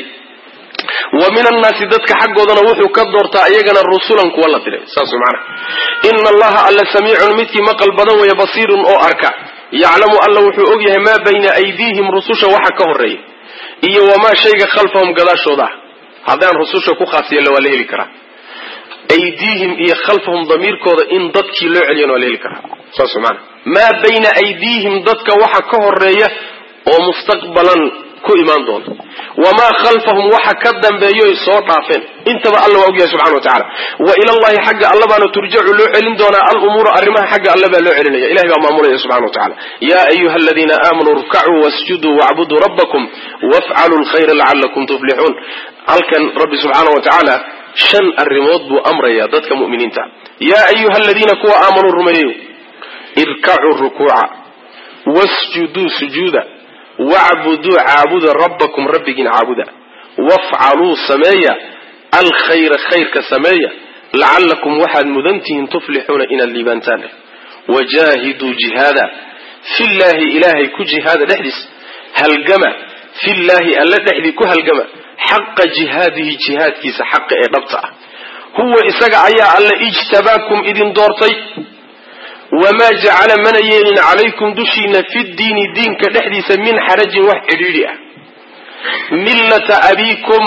wa min annaasi dadka xaggoodana wuxuu ka doortaa iyagana rusulan kuwa la diray saas macana ina allaha alla samiicun midkii maqal badan weeye basiirun oo arka yaclamu alla wuxuu og yahay maa bayna aydiihim rususha waxa ka horeeya iyo wamaa shayga khalfahum gadaashooda ah haddaan rususha ku khaas yeello waa la heli karaa aydiihim iyo khalfahum damiirkooda in dadkii loo celiyana waa la heli karaa saas maana maa bayna aydiihim dadka waxa ka horeeya oo mustaqbalan ku imaan doonta wamaa khalfahum waxa ka dambeeyoy soo dhaafeen intaba alla waa ogyahay subxana wa tacaala wa ila allahi xagga alla baana turjacu loo celin doonaa alumuuru arrimaha xagga alla baa loo celinaya ilahay baa maamulaya subxana wa tacala yaa ayuha aladiina aamanuu irkacuu wasjuduu wacbuduu rabbakum wafcaluu lkhayra lacalakum tuflixuun halkan rabbi subxaana wa tacaala shan arrimood buu amraya dadka mu'miniinta yaa ayuha aladiina kuwa aamanuu rumeeyeyo irkacuu rukuuca wasjuduu sujuuda wacbuduu caabuda rabbakum rabbigiin caabuda wafcaluu sameeya alkhayra khayrka sameeya lacalakum waxaad mudantihiin tuflixuuna inaad liibaantaan wajaahiduu jihaada fillaahi ilaahay ku jihaada dhexdiisa halgama fillaahi alla dhexdii ku halgama xaqa jihaadihi jihaadkiisa xaqa ee dhabta ah huwa isaga ayaa alla ijtabaakum idin doortay wamaa jacala mana yeelin calaykum dushiina fi ddiini diinka dhexdiisa min xarajin wax cidhiidhi ah millata abiikum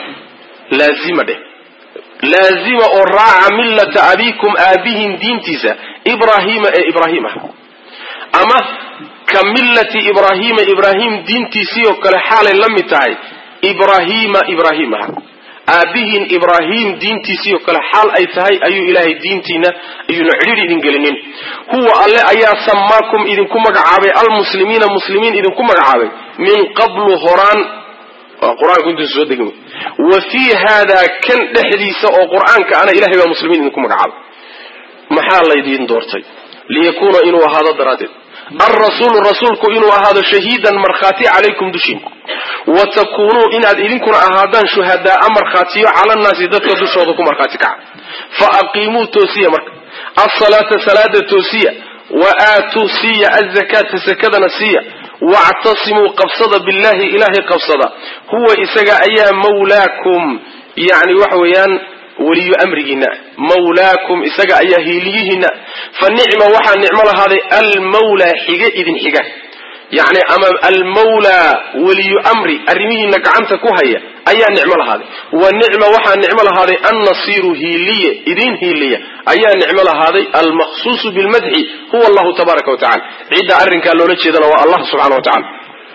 laazima dheh laazima oo raaca millata abiikum aabihin diintiisa ibraahiima ee ibraahim ah ama ka millati ibraahiima ibraahim diintiisii oo kale xaalay la mid tahay ibraahiima ibraahim ah aabihin ibraahim diintiisii oo kale xaal ay tahay ayuu ilaahay diintiina ayuuna cidhiidhi idin gelinin huwa alle ayaa samaakum idinku magacaabay almuslimiina muslimiin idinku magacaabay min qablu horaan waa qur-aanku intuu soo degin wa fii haadaa kan dhexdiisa oo qur-aanka ana ilahay baa muslimiin idinku magacaabay maxaa laydiin doortay liyakuuna inuu ahaado daraaddeed alrasuulu rasuulku inuu ahaado shahiidan markhaati calaykum dushiin watakuunuu inaad idinkuna ahaadaan shuhadaaa markhaatiyo cala nnaasi dadka dushooda ku markhaati kaca fa aqiimuu toosiya marka alsalaata salaada toosiya wa aatuu siiya azakaata sakadana siiya wactasimuu qabsada billahi ilaahay qabsada huwa isaga ayaa mawlaakum yani waxa weeyaan weliyo amrigiina mawlaakum isaga ayaa hiiliyihiina fa nicma waxaa nicmo lahaaday almawlaa xiga idin xiga yani ama almawlaa weliyu amri arrimihiina gacanta ku haya ayaa nicmo lahaaday wa nicma waxaa nicmo lahaaday annasiiru hiiliye idin hiiliya ayaa nicmo lahaaday almaqsuusu bilmadxi huwa allahu tabaaraka wa tacala cidda arrinkaa loola jeedana waa allah subxana wa tacala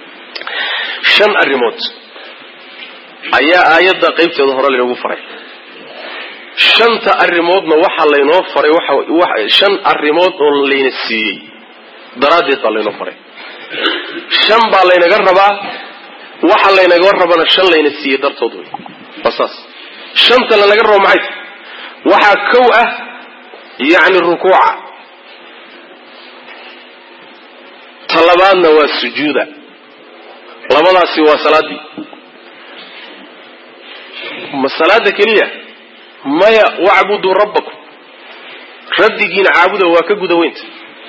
shan arrimood ayaa aayadda qaybteeda hore laynagu faray shanta arrimoodna waxaa laynoo faray waxa shan arrimood oo layna siiyey daraaddeed baa laynoo faray shan baa laynaga rabaa waxa laynaga rabana shan layna siiyey dartood wey waa saas shanta lanaga rabo maxay waxaa kow ah yacni rukuuca talabaadna waa sujuuda labadaasi waa salaadii ma salaada keliya maya wacbuduu rabbakum rabbigiina caabuda waa ka guda weynta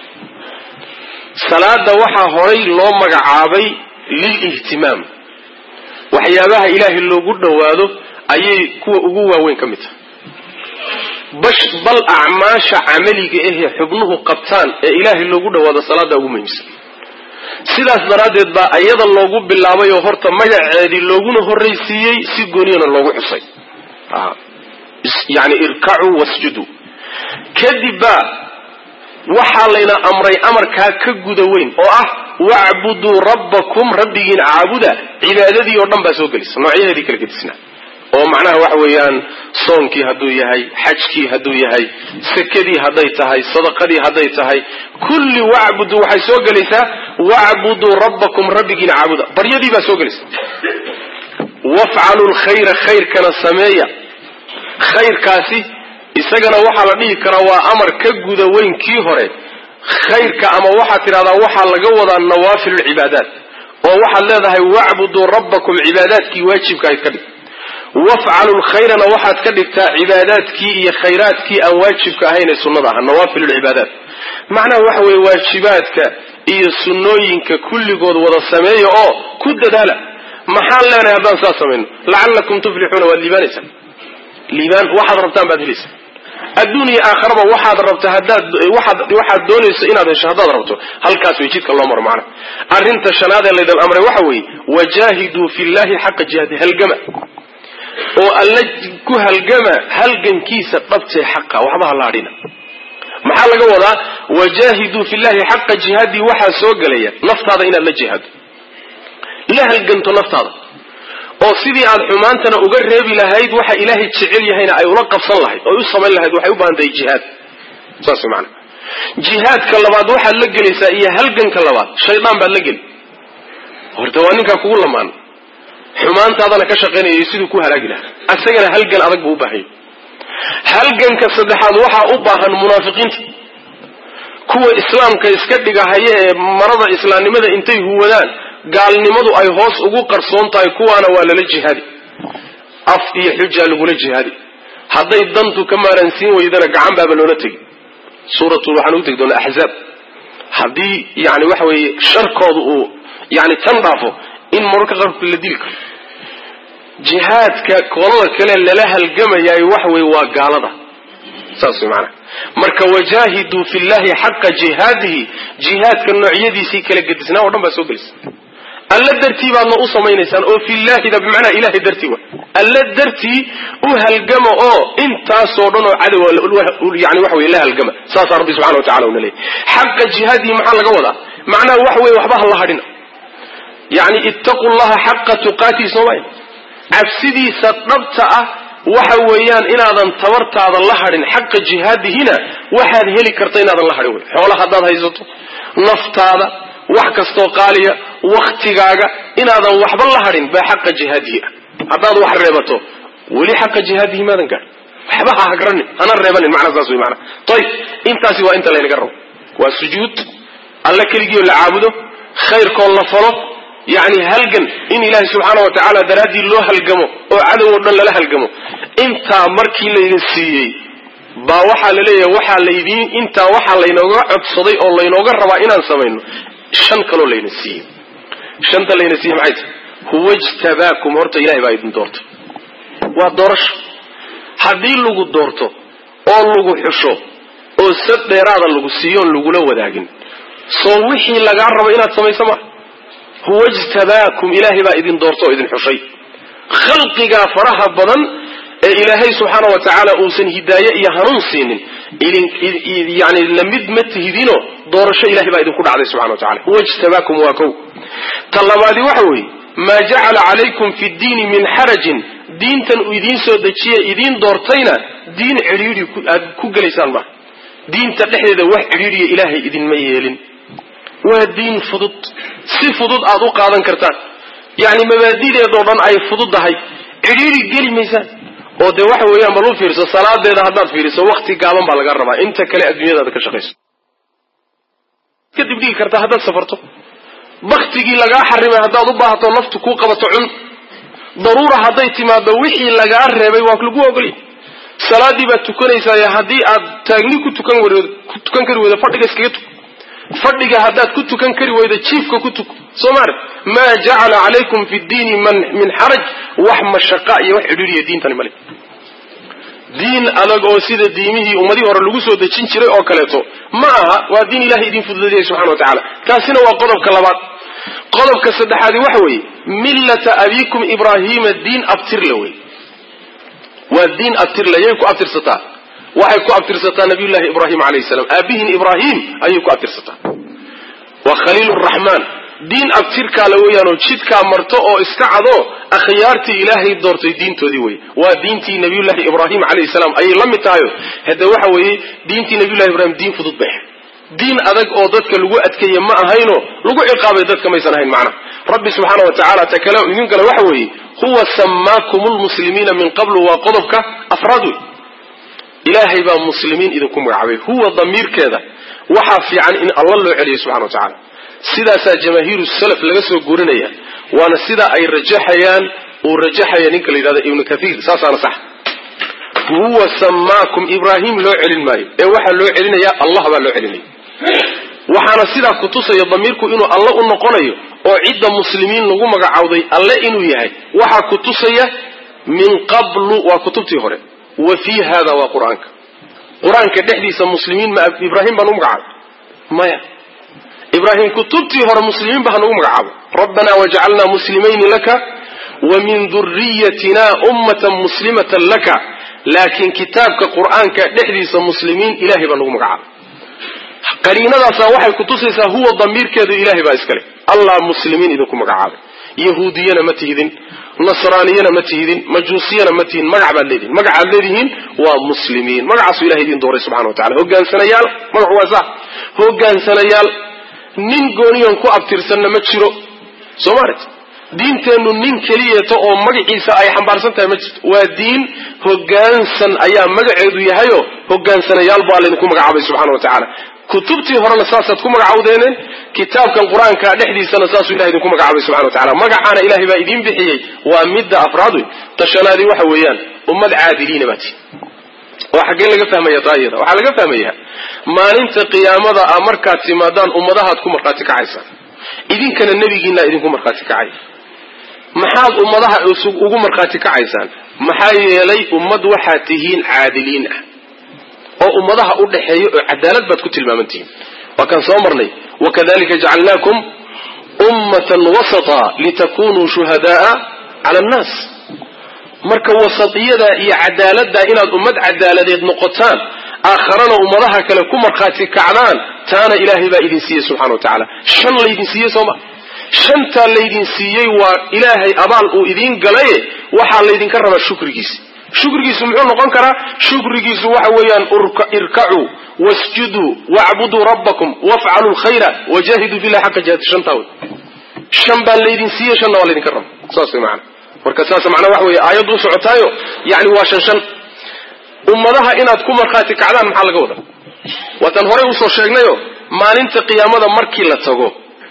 salaada waxaa horay loo magacaabay lilihtimaam waxyaabaha ilaahay loogu dhowaado ayay kuwa ugu waaweyn ka mid tahay bash bal acmaasha camaliga ahee xubnuhu qabtaan ee ilaahay loogu dhowaado salaada ugu muhiimsan sidaas daraaddeed baa iyada loogu bilaabay oo horta magaceedii looguna horraysiiyey si gooniyana loogu xusay yani irkacuu wasjuduu kadib baa waxaa layna amray amarkaa ka guda weyn oo ah wacbuduu rabbakum rabbigiin caabuda cibaadadii oo dhan baa soo gelisa noocyaheedii kala gedisnaa oo macnaha waxa weeyaan soonkii hadduu yahay xajkii hadduu yahay sakadii hadday tahay sadaqadii hadday tahay kulli wacbudu waxay soo gelaysaa wacbuduu rabbakum rabbigiin caabuda baryadii baa soo gelaysa wafcaluu lkhayra khayrkana sameeya khayrkaasi isagana waxaa la dhihi karaa waa amar ka guda weyn kii hore khayrka ama waxaad tidhahdaa waxaa laga wadaa nawaafil lcibaadaat oo waxaad leedahay wacbuduu rabbakum cibaadaadkii waajibka ayd ka dhig wafcalu lkhayrana waxaad ka dhigtaa cibaadaadkii iyo khayraadkii aan waajibka ahayn ee sunnada aha nawaafil lcibaadaat macnaha waxa weeye waajibaadka iyo sunnooyinka kulligood wada sameeya oo ku dadaala maxaan leenahay haddaan saas samayno lacalakum tuflixuuna waad liibaanaysaa liibaan waxaad rabtaan baad helaysaa adduuniya aakharaba waxaad rabta haddaad waxaad waxaad doonayso inaad hesho haddaad rabto halkaas way jidka loo maro macnaha arrinta shanaad ee laydin amray waxa weeye wajaahiduu fillahi xaqa jihaadi halgama oo alla ku halgama halgankiisa dhabtee xaqa waxba ha laadhina maxaa laga wadaa wajaahiduu fillahi xaqa jihaadii waxaa soo gelaya naftaada inaad la jihaado la halganto naftaada oo sidii aad xumaantana uga reebi lahayd waxa ilaahay jecel yahayna ay ula qabsan lahayd oo u samayn lahayd waxay u baahan tahay jihaad saas macna jihaadka labaad waxaad la gelaysaa iyo halganka labaad shaydaan baad la geli horta waa ninka kugu lamaan xumaantaadana ka shaqeynayay siduu ku halaagi lahaa asagana halgan adag buu u baahan halganka saddexaad waxa u baahan munaafiqiinta kuwa islaamka iska dhigahaya ee marada islaamnimada intay huwadaan gaalnimadu ay hoos ugu qarsoon tahay kuwaana waa lala jihaadi af iyo xuja lagula jihaadi hadday dantu ka maaransiin weydana gacan baaba loola tegi suuratul waxaan u tegi doonaa axzaab haddii yani waxa weeye sharkoodu uu yani tan dhaafo in mararka qaarkood la dili karo jihaadka qolada kale lala halgamayaay wax weeye waa gaalada saas macna marka wajaahidu fillahi haqqa jihaadihi jihaadka noocyadiisii kala gedisnaa oo dhan baa soo gelisay alla dartii baadna u samaynaysaan oo fillahi da bimacna ilaahay dartii wa alla dartii u halgama oo intaasoo dhan oo cadow yani waxa weeye la halgama saas rabbi subxanahu wa ta'ala uu leeyahay haqqa jihaadihi maxaa laga wadaa macnaha wax weeye waxba ha la hadhina yani ittaqullaha haqqa tuqaatihi soomaay cabsidiisa dhabta ah waxa weeyaan inaadan tabartaada la hadhin xaqa jihaadihina waxaad heli karta inaadan la hadhin wey xoolo haddaad haysato naftaada wax kastoo qaaliya waktigaaga inaadan waxba la hadhin baa xaqa jihaadihi ah haddaad wax reebato weli xaqa jihaadihi maadan gaadhin waxba ha hagranin hana reebanin macnaa saas wey macnaa ayib intaasi waa inta laynaga rabo waa sujuud alla keligiioo la caabudo khayrkoon la falo yani halgan in ilaahay subxaana wa tacaala daraaddii loo halgamo oo cadow oo dhan lala halgamo intaa markii laydin siiyey baa waxaa la leeyahay waxaa laydin intaa waxaa laynooga codsaday oo laynooga rabaa inaan samayno shan kaloo layna siiyey shanta layna siiyey maxay tahay huwa ijtabaakum horta ilahay baa idin doortay waa doorasho haddii lagu doorto oo lagu xusho oo sad dheeraada lagu siiyo oon lagula wadaagin soo wixii lagaa rabo inaad samayso ma huwa ijtabaakum ilaahay baa idin doorto oo idin xushay khalqigaa faraha badan ee ilaahay subxaana wa tacaala uusan hidaaye iyo hanuun siinin yani lamid ma tihidino doorasho ilahay baa idinku dhacday subxana wa tacala huwa ijtabaakum waa kow ta labaadi waxa weeye maa jacala calaykum fi ddiini min xarajin diintan uu idiin soo dejiye idiin doortayna diin cidhiidhi aad ku gelaysaan ma diinta dhexdeeda wax cidhiidhiya ilaahay idinma yeelin waa diin fudud si fudud aad u qaadan kartaan yani mabaadideedoo dhan ay fududahay cidhiidhi geli maysaan oo dee waxa weeyaan bal u fiirso salaadeeda haddaad fiiriso wakti gaaban baa laga rabaa inta kale adduunyadaada ka shaqayso kadib dhigi kartaa haddaad safarto baktigii lagaa xarimay haddaad u baahato naftu kuu qabato cun daruura hadday timaado wixii lagaa reebay waa lagu ogolya salaadii baad tukanaysaa haddii aad taagni ku tukan ku tukan kari weydo fadhiga iskaga tuk fadhiga haddaad ku tukan kari weydo jiifka ku tuk soomaali maa jacala calaykum fi ddiini min xaraj wax mashaqa iyo wax cidhiiriya diintani male diin adag oo sida diimihii ummadii hore lagu soo dejin jiray oo kaleeto ma aha waa diin ilahay idin fududeeyay subxana wa tacaala kaasina waa qodobka labaad qodobka saddexaadi waxa weeye millata abiikum ibraahiima diin abtirla wey waa diin abtirla yay ku abtirsataa waxay ku abtirsataa nabiyullahi ibraahim alayhi salaam aabihin ibraahim ayay ku abtirsataa waa khaliiluraxmaan diin abtirkaa la weeyaanoo jidkaa marto oo iska cado akhyaartii ilaahay doortay diintoodii wey waa diintii nabiyullahi ibraahim alayhi salaam ayay la mid tahayo hadda waxa weeye diintii nabiyullahi ibrahim diin fudud bay ahayd diin adag oo dadka lagu adkeeye ma ahayno lagu ciqaabay dadka maysan ahayn macna rabbi subxaana wa tacaala ta kale idin kale waxa weeye huwa sammaakum lmuslimiina min qablu waa qodobka afraad wey ilaahay baa muslimiin idinku magacaabay huwa damiirkeeda waxaa fiican in alla loo celiyo subxana wa tacaala sidaasaa jamaahiiru salaf laga soo gurinaya waana sida ay rajaxayaan uu rajaxaya ninka la yidhahdo ibnu kathiir saasaana sax huwa sammaakum ibraahim loo celin maayo ee waxaa loo celinayaa allah baa loo celinaya waxaana sidaa kutusaya damiirku inuu alle u noqonayo oo cidda muslimiin lagu magacaawday alle inuu yahay waxaa kutusaya min qablu waa kutubtii hore wa fii hada waa qur-aanka qur-aanka dhexdiisa muslimiin ma ibraahim baan u magacaabay maya ibraahim kutubtii hore muslimiin baa nagu magacaabay rabbanaa wajcalnaa muslimayni laka wa min duriyatina ummatan muslimatan laka laakiin kitaabka qur-aanka dhexdiisa muslimiin ilahay baa nagu magacaabay qariinadaasa waxay kutusaysaa huwa damiirkeedu ilahay baa iskale allah muslimiin idinku magacaabay yahuudiyana ma tihidin nasraaniyana ma tihidin majuusiyana ma tihidin magac baad leedihin magacaad leedihiin waa muslimiin magacaasu ilahay idin dooray subxana wa tacala hogaansanayaal magacu waa saa hogaansanayaal nin gooniyon ku abtirsanna ma jiro soo maaret diinteennu nin keliyeeto oo magaciisa ay xambaarsan tahay ma jirto waa diin hoggaansan ayaa magaceedu yahayo hoggaansanayaal baa laydinku magacaabay subxana wa tacaala kutubtii horena saasaad ku magacawdeeneen kitaabkan qur-aanka dhexdiisana saasuu ilahay idinku magacaabay subxana wa tacala magacaana ilaahay baa idiin bixiyey waa midda afraad wey tashanaadii waxa weeyaan ummad caadiliina baati oo xaggee laga fahmaya taayada waxaa laga fahmayaa maalinta qiyaamada a markaad timaadaan ummadahaad ku markhaati kacaysaan idinkana nebigiinaa idinku markhaati kacay maxaad ummadaha ugu markhaati kacaysaan maxaa yeelay ummad waxaad tihiin caadiliin ah oo ummadaha u dhaxeeya oo cadaalad baad ku tilmaamantihiin waa kaan soo marnay wakadalika jacalnaakum ummatan wasata litakunuu shuhadaaa cala annaas marka wasatiyada iyo cadaaladda inaad ummad cadaaladeed noqotaan aakharana ummadaha kale ku markhaati kacdaan taana ilaahay baa idin siiyey subxana wa tacaala shan laydin siiyey sooma shantaa laydin siiyey waa ilaahay abaal uu idiin galaye waxaa laydinka rabaa shukrigiisa shukrigiisu muxuu noqon karaa shukrigiisu waxa weeyaan irkacuu wasjuduu wacbuduu rabbakum wafcaluu lkhayra wajahiduu fillahi xaqa jihaadi shantaa wey shan baa laydin siiyey shanna waa laydinka raba saas way macana marka saas macnaa waxa weeye aayaddu u socotaayo yani waa shan shan ummadaha inaad ku markhaati kacdaan maxaa laga wadaa waataan horey usoo sheegnayo maalinta qiyaamada markii la tago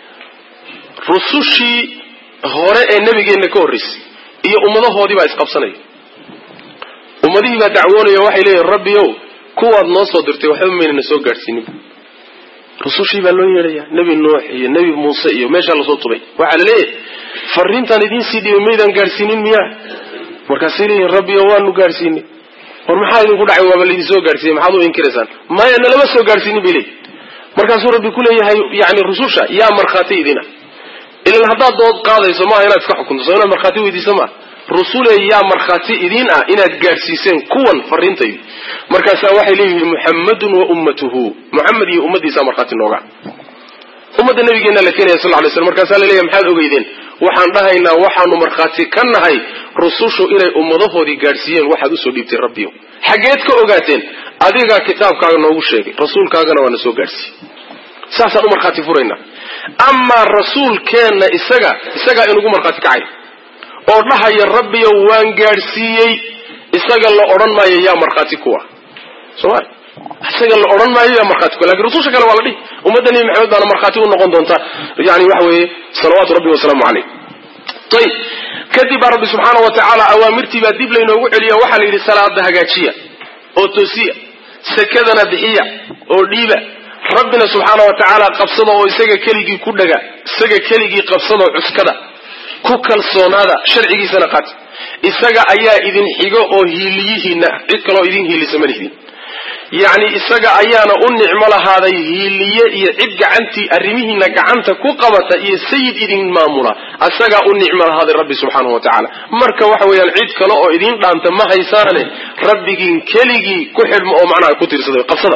rusushii hore ee nabigeenna ka horraysay iyo ummadahoodii baa isqabsanaya ummadihii baa dacwoonaya waxay leeyihin rabbiyow kuwaad noo soo dirtay waxba maynana soo gaadhsiinin rusushii baa loo yeedhaya nebi nuux iyo nebi muuse iyo meeshaa lasoo tubay waxaa la leeyahay fariintaan idiin sii dhibay maydaan gaadhsiinin miyaa markaasay leeyihin rabbiyo waanu gaadhsiinay war maxaa idinku dhacay waaba laydin soo gaadhsiiyey maxaad u inkiraysaan maya nalama soo gaadhsiinin bay leeyihin markaasuu rabbi ku leeyahay yani rususha yaa markhaati idina ilan haddaad dood qaadayso maaha inaad iska xukunto soo inaad markhaati weydiiso maaha rusule yaa markhaati idiin ah inaad gaadhsiiseen kuwan fariintaydi markaasaa waxay leeyihiin muxammadun wa ummatuhu muxamed iyo ummadiisaa markhaati nooga ummadda nabigeena la keenaya sal lay slam markaasaa laleeyahay maxaad ogeydeen waxaan dhahaynaa waxaanu markhaati ka nahay rusushu inay ummadahoodii gaadhsiiyeen waxaad usoo dhiibtay rabbiyo xaggeed ka ogaateen adigaa kitaabkaaga noogu sheegay rasuulkaagana waana soo gaadhsiiyey saasaan u markhaati furaynaa amaa rasuulkeenna isaga isagaa inugu markhaati kacay oo dhahaya rabbiyo waan gaadhsiiyey isaga la odhan maayo yaa markhaati kuwa sooma isaga la odhan maayo yaa markhaati kuwa lakin rususha kale waa la dhihi ummadda nebi maxamed baana markhaati u noqon doontaa yani waxa weeye salawaatu rabbi wasalaamu caleyh ayib kadib baa rabbi subxaana wa tacaala awaamirtii baa dib laynoogu celiya waxaa la yidhi salaada hagaajiya oo toosiya sakadana bixiya oo dhiiba rabbina subxaana wa tacaala qabsada oo isaga keligii ku dhaga isaga keligii qabsada oo cuskada ku kalsoonaada sharcigiisana qaata isaga ayaa idin xigo oo hiiliyihiina cid kaloo idin hiilisa ma lihdin yacni isaga ayaana u nicmo lahaaday hiiliye iyo cid gacantii arrimihiina gacanta ku qabata iyo sayid idin maamula isagaa u nicmo lahaaday rabbi subxaanahu wa tacaala marka waxa weeyaan cid kale oo idin dhaanta ma haysaane rabbigiin keligii ku xidhma oo macnaha ku tiirsaday qabsada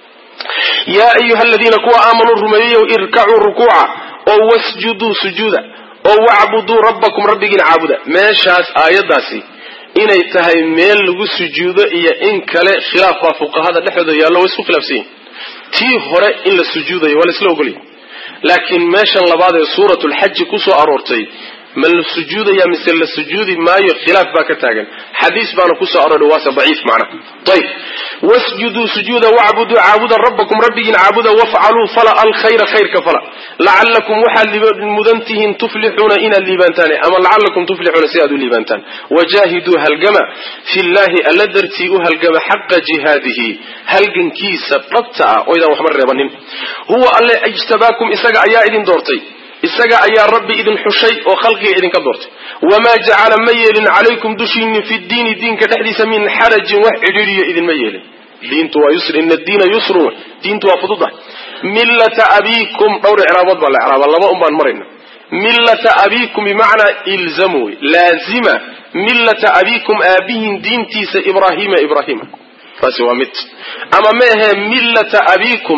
yaa ayuha aladiina kuwa aamanuu rumeeyeyow irkacuu rukuuca oo wasjuduu sujuuda oo wacbuduu rabbakum rabbigiina caabuda meeshaas aayaddaasi inay tahay meel lagu sujuudo iyo in kale khilaaf baa fuqahada dhexdooda yaallo way isku khilaafsan yihin tii hore in la sujuudayo waa la isla ogolyahy laakiin meeshan labaad ee suuratulxaji ku soo aroortay ma la sujuudaya mise la sujuudi maayo khilaaf baa ka taagan xadiis baana kusoo arooray waase daciif macnaha ayib wasjuduu sujuuda wacbuduu caabuda rabbakum rabbigiin caabuda wafcaluu fala alkhayra khayrka fala lacallakum waxaad mudantihiin tuflixuuna inaad liibaantaan ama lacallakum tuflixuuna si aad u liibaantaan wajaahiduu halgama fillahi alla dartii u halgama xaqa jihaadihi halgankiisa dhabta ah oo idaan waxba reebanin huwa alle ijtabaakum isaga ayaa idin doortay isaga ayaa rabbi idin xushay oo khalqiga idinka doortay wamaa jacala ma yeelin calaykum dushiinni fi diini diinka dhexdiisa min xarajin wax cidhiiriyo idinma yeelin diintu waa yusr ina diina yusrun diintu waa fududah millata abiikum dhowr icraabood baa la icraaba laba un baan marayna millata abiikum bimacnaa ilzamu wey laazima millata abiikum aabihin diintiisa ibraahiima ibraahiima taasi waa mid ama ma ahee millata abiikum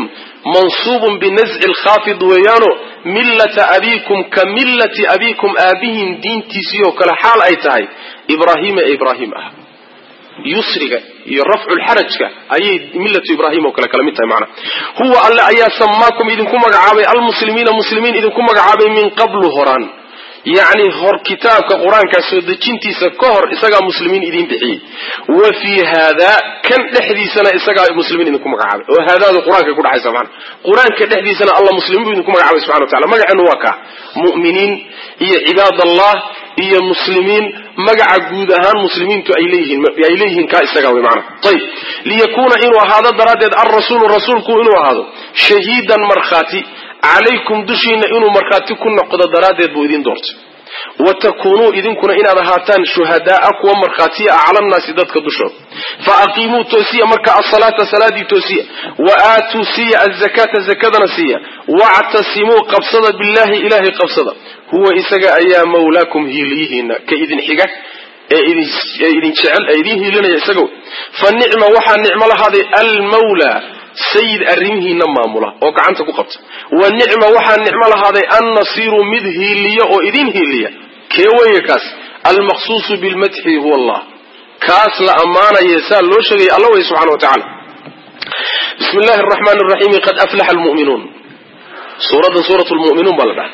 منصوب بنزع الخافض ويانو ملة أبيكم كملة أبيكم آبهم دين تيسيو كلا حال أيتهاي إبراهيم إبراهيم أه يسرق يرفع الحرج أي ملة إبراهيم وكلا كلمتها معنا هو الله أيا سماكم إذن كما قعابي المسلمين مسلمين إذن كما قعابي من قبل هران يعني هر كتاب كقرآن كسود جنتي سكهر إسقى مسلمين إذن بحي وفي هذا كم لحديثنا إسقى مسلمين إذن كما قعابي وهذا القرآن كقول عيسى معنا قرآن كلحديثنا الله مسلمين إذن كما قعابي سبحانه وتعالى مقع نواكا مؤمنين هي عباد الله هي مسلمين مقع جودهان مسلمين إليهن إليهن كإسقاوي معنا طيب ليكون إنه هذا درادة الرسول الرسول كو إنه هذا شهيدا مرخاتي عليكم دشين إنه مرخاتي كنا قد درادة بوذين دورت وتكونوا إذن كنا إن هاتان شهداء أقوى مرخاتي على الناس ذاتك دشوا فأقيموا توسية مركع الصلاة صلاة توسية وآتوا سية الزكاة الزكاة نسية واعتصموا قبصدا بالله إله قبصدا هو إسقى أيام مولاكم هيليهن كإذن حقا إذن شعل أيديه لنا يسقوا فالنعمة وحا النعمة هذه المولى سيد أرمه نمامله وقعنتك قبط والنعمة وحا النعمة هذه النصير مذ هيلية وإذن هيلية كيوية كاس المخصوص بالمدح هو الله كاس لأمانة يسال لو شغي الله سبحانه وتعالى بسم الله الرحمن الرحيم قد أفلح المؤمنون سورة سورة المؤمنون بلده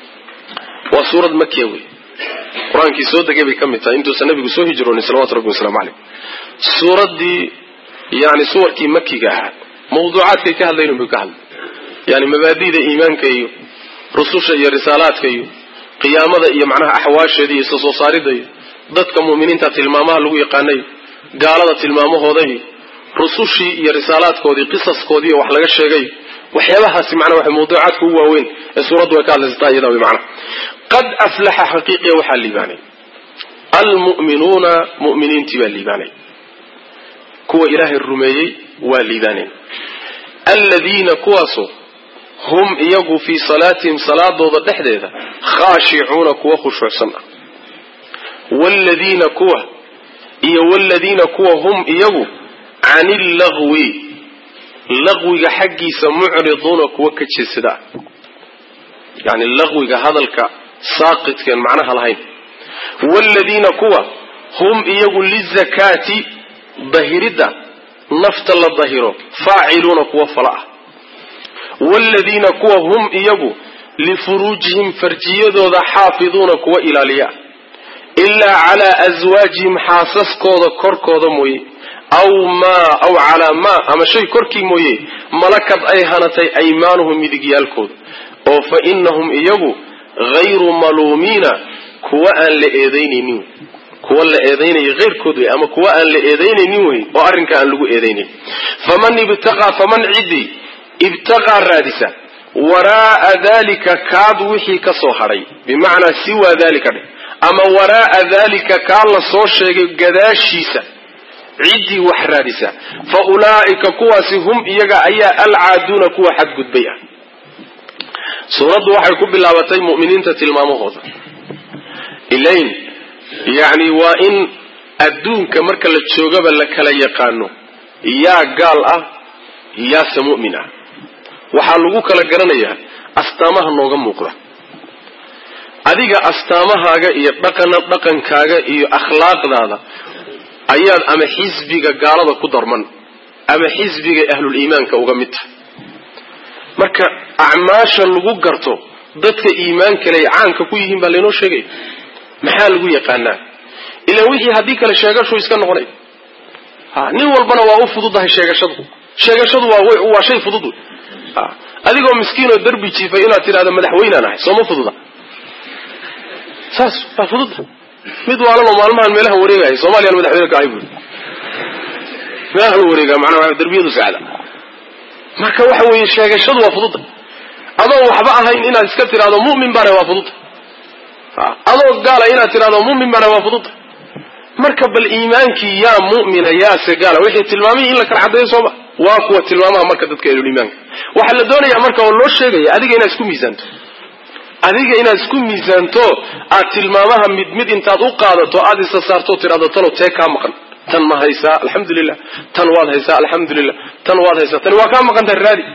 وسورة مكيوي قرآن كي سورة كيف يكملها انتو سنبي سوه هجروني صلوات ربي والسلام عليه سورة دي يعني سورة كي مكي قاعد موضوعات كي كهل دينهم بكهل يعني مبادئ دي إيمان كي رسوش يا رسالات كي قيامة دي معناها أحواش دي سوصاري دي ضدك مؤمنين تتلمامها لغو يقاني قالة تلمامه دي رسوشي يا رسالات كودي قصص كودي وحلق الشيء وحيالها سمعنا وحي موضوعات هو وين السورة وكالة زتاية داوي معنا قد أفلح حقيقي وحال لباني المؤمنون مؤمنين تبا لباني كوا إله الرميي واللباني الذين كواسوا هم يقوا في صلاتهم صلاة ضد الدحديدة خاشعون كوا خشوع سنة والذين كوا إيا والذين كوا هم يقوا عن اللغو اللغو حقي سمعرضون كوا كتشسدا يعني اللغو هذا الك ساقط كان معناها الهين والذين كوا هم يقول للزكاة ظهيردا نفط الظهير فاعلون كوا فلا والذين كوا هم يقول لفروجهم فرجيدو ذا حافظون كوا إلاليا إلا على أزواجهم حاسس كودا كور كودا موي أو ما أو على ما أما شيء كوركي موي ملكت أيهانتي أيمانهم مدقيال كود أو فإنهم يقول غير ملومين كواء لإيدين نيو كواء لإيدين غير كودي أما كواء لإيدين نيوه وأرنك أن لقوا إيدين فمن ابتغى فمن عدي ابتغى الرادسة وراء ذلك كاد وحي كصوحري بمعنى سوى ذلك أما وراء ذلك كال صوشي قداشيسة عدي وحرادسة فأولئك كواسهم إيجا أيا العادون كوا حد قد بيع سورة waxay ku bilaabatay mu'miniinta tilmaamahooda ilayn yaani waa in adduunka marka la joogaba la kala yaqaano yaa gaal ah yaa mu'min ah waxa lagu kala garanayaa astaamaha nooga muuqda adiga astaamahaaga iyo dhaqanka dhaqankaaga iyo akhlaaqdaada ayaad ama xisbiga gaalada ku darman ama xisbiga ahlul iimaanka uga mid tahay marka acmaasha lagu garto dadka iimaanka leh caanka ku yihiin baa leeno sheegay maxaa lagu yaqaanaa ila wixii hadii kala sheegasho iska noqonay ha nin walbana waa u fududahay sheegashadu sheegashadu waa waa shay fudud ha adigoo miskiin oo darbi jiifay inaad tiraahdo madaxweynaanahay soo ma fududa saas waa fudud mid waalano maalmahan meelaha wareegay Soomaaliya madaxweynaha ka aybu meelaha wareegay macnaha darbiyadu saacada marka waxa weeye sheegashadu waa fudud adoo waxba ahayn inaad iska tiraado mu'min bana waa fudud adoo gaala inaad tiraado mu'min bana waa fudud marka bal iimaanki yaa mu'mina yaa sagaala wixii tilmaamay in la kala cadeeyo soo ba waa kuwa tilmaamaha marka dadka ee iimaanka waxa la doonayaa marka oo loo sheegay adiga inaad isku miisaanto adiga inaad isku miisaanto aad tilmaamaha mid mid intaad u qaadato aad isa saarto tiraado talo tee ka maqan tan ma haysa alxamdulillah tan waad haysa alxamdulillah tan waad haysa tan waa ka maqan tahay raadi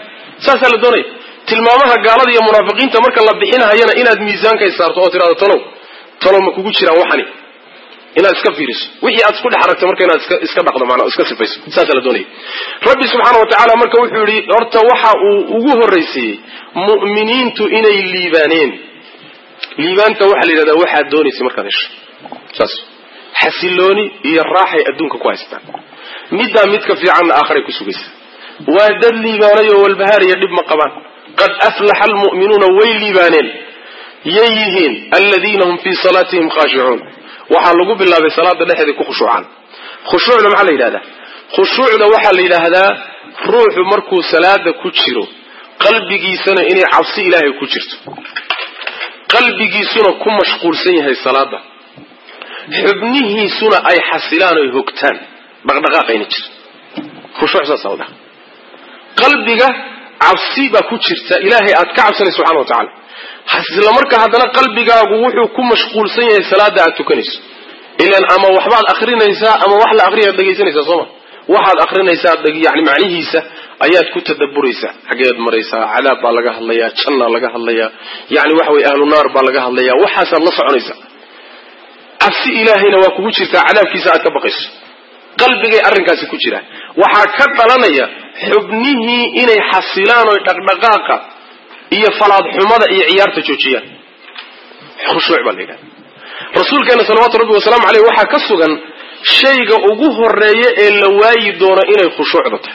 saasa la doonay tilmaamaha gaalada iyo munaafiqiinta marka la bixinayana inaad miisaanka saarto oo tiraado talow talow ma kugu jiraan waxani inaad iska fiiriso wixii aad isku dhex aragto marka inaad iska iska dhaqdo macna iska sifayso saasa la doonay rabbi subhanahu wa ta'ala marka wuxuu yiri horta waxa uu ugu horeysay mu'miniintu inay liibaaneen liibaanta waxa la yiraahdaa waxa doonaysa markaad hesho saas xasilooni iyo raaxay adduunka ku haystaan midda midka fiican aakhire ku sugaysa waa dad liibaanayo walbahaar iyo dib ma qabaan qad aflaha almu'minuuna way liibaaneen yayihin alladina hum fi salatihim khashi'un waxa lagu bilaabay salaada dhexdeeda ku khushuucan khushuucna waxa la yiraahdaa khushuucda waxa la yiraahdaa ruuxu markuu salaada ku jiro qalbigiisana inay cabsi ilaahay ku jirto qalbigiisuna ku mashquulsan yahay salaada xubnihiisuna ay xasilaan oo hogtaan dhaqdhaqaaqayna jir khushuuc saasawda qalbiga cabsi ba ku jirta ilaahay aad ka cabsanayso subhanahu wa ta'ala hasla marka hadana qalbigaagu wuxuu ku mashquulsan yahay salaada aad tukanayso ilaan ama waxbaad akhrinaysaa ama wax la akhriyo dhageysanaysaa sooma waxaad akhrinaysaa yani macnihiisa ayaad ku tadabburaysaa xageed maraysaa cadaab baa laga hadlayaa janna laga hadlayaa yani waxa way ahlu naar baa laga hadlayaa waxaas la soconaysaa cabsi ilaahayna waa kugu jirtaa cadaabkiisa aad ka baqayso qalbigay arrinkaasi ku jira waxa ka dhalanaya xubnihii inay xasilaan oo dhaqdhaqaaqa iyo falaad xumada iyo ciyaarta joojiyaan khushuuc baa leeyahay rasuulkeena sallallahu alayhi wa sallam alayhi waxa ka sugan shayga ugu horeeya ee la waayi doono inay khushuucda tahay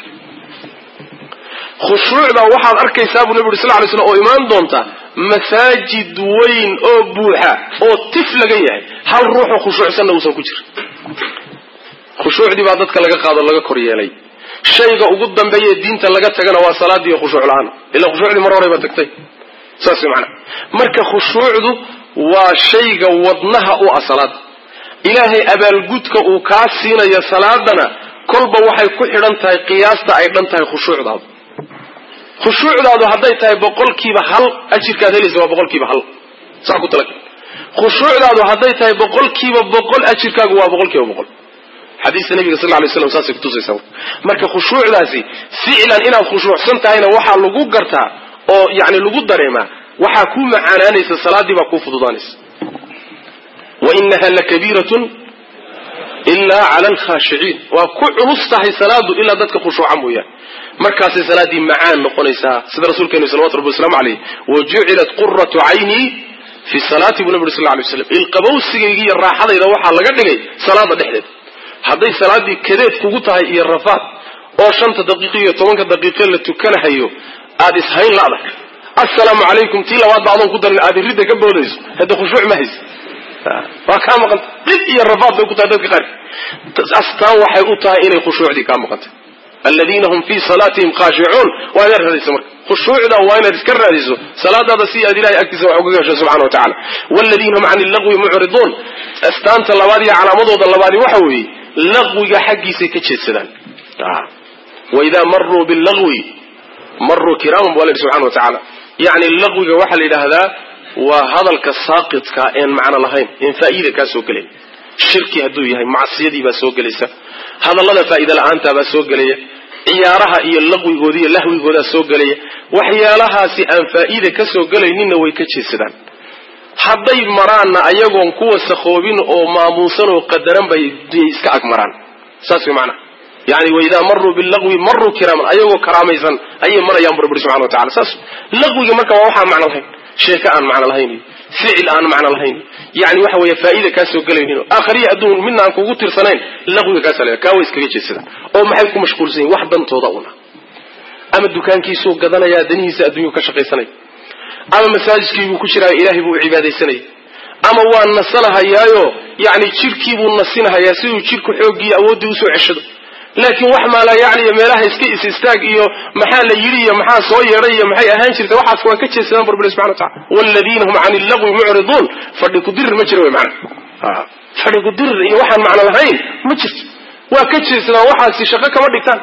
khushuucda waxaad arkaysaa buu nabiga sallallahu alayhi wasallam oo imaan doonta masaajid weyn oo buuxa oo tif laga yahay hal ruux oo khushuucsan uusan ku jirin khushuucdi baa dadka laga qaado laga kor yeelay shayga ugu dambeeya diinta laga tagana waa salaadii iyo khushuuc la'aan ila khushuucdi mar hore ba tagtay saas macna marka khushuucdu waa shayga wadnaha u asalaad ilaahay abaalgudka uu ka siinayo salaadana kolba waxay ku xidhan tahay qiyaasta ay dhan tahay khushuucdaadu khushuucdaadu hadday tahay boqolkiiba hal ajirkaad helayso waa boqolkiiba hal saa ku talag khushuucdaadu hadday tahay boqolkiiba boqol ajirkaagu waa boqolkiiba boqol xadiiska nabiga sallallahu alayhi wasallam saasi ku tusaysaa marka khushuucdaasi ficlan inaad khushuucsan tahayna waxa lagu gartaa oo yaani lagu dareemaa waxa ku macaananaysa salaadii baa ku fududaanaysa wa innaha lakabiratun illa ala al-khashi'in wa ku culustahay salaadu illa dadka khushuuca mooyaan markaas salaadii macaan noqonaysa sida rasuulkeena sallallahu alayhi wasallam alayhi waju'ilat qurratu 'ayni fi salati nabi sallallahu alayhi wasallam il qabowsigayga iyo raaxadayda waxa laga dhigay salaada dhexdeeda hadday salaadii kadeed kugu tahay iyo rafaad oo shanta daqiiqo iyo tobanka daqiiqo la tukanayo aad ishayn laada assalaamu alaykum tii labaad baadan ku darin aad ridda ka boodayso hada khushuuc ma hayso waa ka maqan dib iyo rafaad bay ku tahay dadka qaar astaan waxay u tahay inay khushuucdi ka maqantay alladina hum fi salatihim khashi'un wa yarhadisa marka khushuucda waa inaad iska raadiso salaadada si aad ilaahay agtiisa wax uga gasho subhanahu wa ta'ala walladina hum 'anil lagwi mu'ridun astaanta labaad iyo calaamadooda labaad waxa weeye lagwiga xaqiisa ka jeedsadaan wa idha marru bil lagwi marru kiram wala subhanahu wa ta'ala yani lagwiga waxa la yiraahdaa waa hadalka saaqidka ee macna lahayn in faa'iido ka soo galay shirki haduu yahay macsiyadii baa soo galaysa hadallada faa'iido la'aanta baa soo galaya ciyaaraha iyo lagwigooda iyo lahwigooda soo galaya waxyaalahaasi aan faa'iido ka soo galaynin way ka jeedsadaan hadday maraana ayagoon kuwa saxoobin oo maamuusan oo qadaran bay iska ag maraan saas macna yani wayda marru bil lagwi marru kiraman ayagoo karaamaysan ayay marayaan burbur subhanahu wa ta'ala saas lagwiga marka waa waxa macna lahayn sheeka aan macna lahayn ficil aan macna lahayn yani waxa weeye faa'iido ka soo galaynin aakhiriya adduun midna aan kugu tirsanayn lagwiga ka salay ka way iskaga jeedsada oo maxay ku mashquulsan yihiin wax dantooda una ama dukaankiisu gadanaya danihiisa adduunyo ka shaqaysanay ama masaajidkii uu ku jiraa ilaahay buu cibaadeysanay ama waa nasanahayaayo yani jirkii buu nasinahayaa si uu jirku xoogii awoodii u soo ceshado laakiin wax ma la yaani meelaha iska istaag iyo maxaa la yiri iyo maxaa soo yeeray iyo maxay ahaan jirtay waxaas waa ka jeesadaan rabbi subhanahu wa ta'ala walladina hum 'anil lagwi mu'ridun fadhi ku dir ma jiro way macna ha fadhi ku dir iyo waxaan macna lahayn ma jirto waa ka jeesadaan waxaas shaqo kama dhigtaan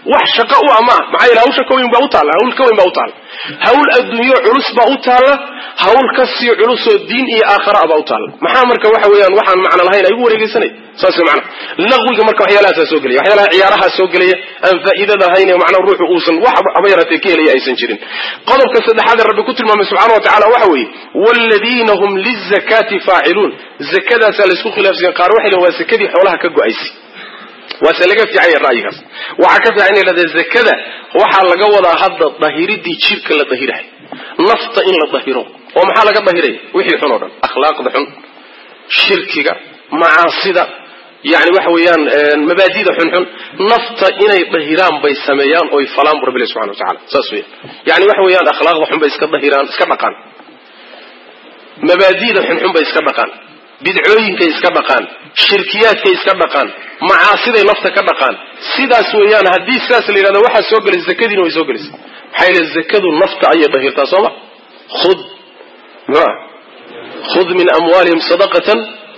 wax shaqo u ama maxay la hawsha kooyin baa u taala hawl kooyin baa u taala hawl adduunyo culus baa u taala hawl ka sii culus oo diin iyo aakhira baa u taala maxaa marka waxa weeyaan waxaan macna lahayn ay ugu wareegaysanay saas macna laqwiga marka waxyaalaha soo galaya waxyaalaha ciyaaraha soo galaya aan faa'iidada hayn ee macna ruuxu uusan wax abayratay ka helay aysan jirin qodobka saddexaad rabbi ku tilmaamay subhanahu wa ta'ala waxa weeye walladina hum lizakati fa'ilun zakada la isku khilaafsan qaar waxa waa zakadii xoolaha ka go'aysi وسلقة في عين رأيها وعكف عين لدى الزكاة وحال قوضا هذا الظهيري دي تشيرك للظهيره نفط إن للظهيره ومحال قد ظهيري وحي حنورا أخلاق ضحن شركة معاصدة يعني وحويان مبادئ حن حن نفط إن الظهيران بيسميان أو فلان برب الله سبحانه وتعالى ساسوية يعني وحويان أخلاق ضحن بيسك الظهيران اسكبقان مبادئ حن حن بيسك بقان بدعوين كيسك بقان شركيات كيسك بقان معاصي نفط كبقان سيدا سويان هدي ساس اللي هذا واحد سوق الزكاة دي ويسوق الزكاة حيل الزكاة النفط أي ظهير تصوى خذ ما خذ من أموالهم صدقة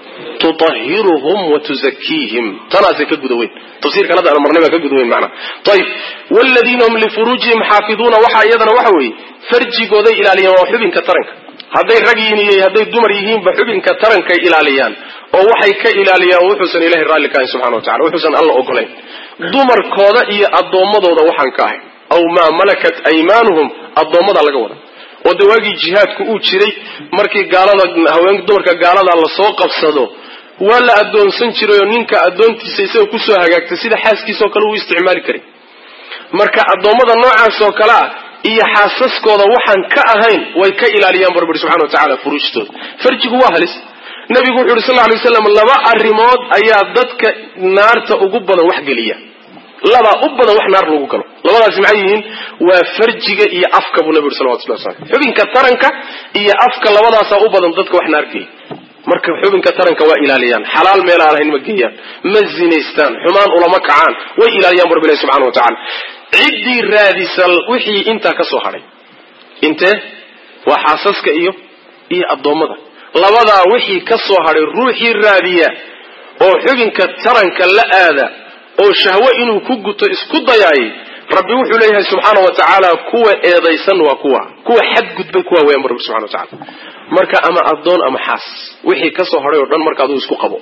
تطهرهم وتزكيهم ترى زكاة قدوين تفسير كان هذا أمرنا ما كقدوين معنا طيب والذين هم لفروجهم حافظون وحا أيضا وحوي فرجي قضي إلى اليوم وحبين كترنك هذي الرجيين هذي الدمريين بحبين كترنك إلى اليوم oo waxay ka ilaaliyaan wuxuusan ilaahay raali ka subhanahu wa ta'ala wuxuusan alla ogolayn dumarkooda iyo adoomadooda waxaan ka ahay aw ma malakat aymanuhum adoomada laga wada oo dawaagi jihadku uu jiray markii gaalada haweenka dumarka gaalada la soo qabsado wala adoonsan jiray ninka adoontiisa isagoo ku soo hagaagtay sida xaaskiisa oo kale uu isticmaali karay marka adoomada noocaas oo kale iyo xaasaskooda waxaan ka ahayn way ka ilaaliyaan barbar subhanahu wa ta'ala furuushtood farjigu waa halis nabigu wuxuu sallallahu alayhi wasallam laba arimood ayaa dadka naarta ugu badan wax galiya laba u badan wax naar lagu galo labadaas maxay yihiin waa farjiga iyo afka buu nabigu sallallahu alayhi wasallam xubinka taranka iyo afka labadaas u badan dadka wax naar geeya marka xubinka taranka waa ilaaliyaan xalaal meel aan ahayn ma geeyaan ma zinaystaan xumaan ulama kacaan way ilaaliyaan rabbi subhanahu wa ta'ala cidi raadisal wixii inta ka soo haray inte waa xaasaska iyo iyo adoomada labada wixii ka soo haray ruuxii raadiya oo xubinka taranka la aada oo shahwa inuu ku guto isku dayay rabbi wuxuu leeyahay subhanahu wa ta'ala kuwa eedaysan waa kuwa kuwa xad gudbay kuwa way rabbi subhanahu wa ta'ala marka ama adoon ama xaas wixii ka soo haray oo dhan marka uu isku qabo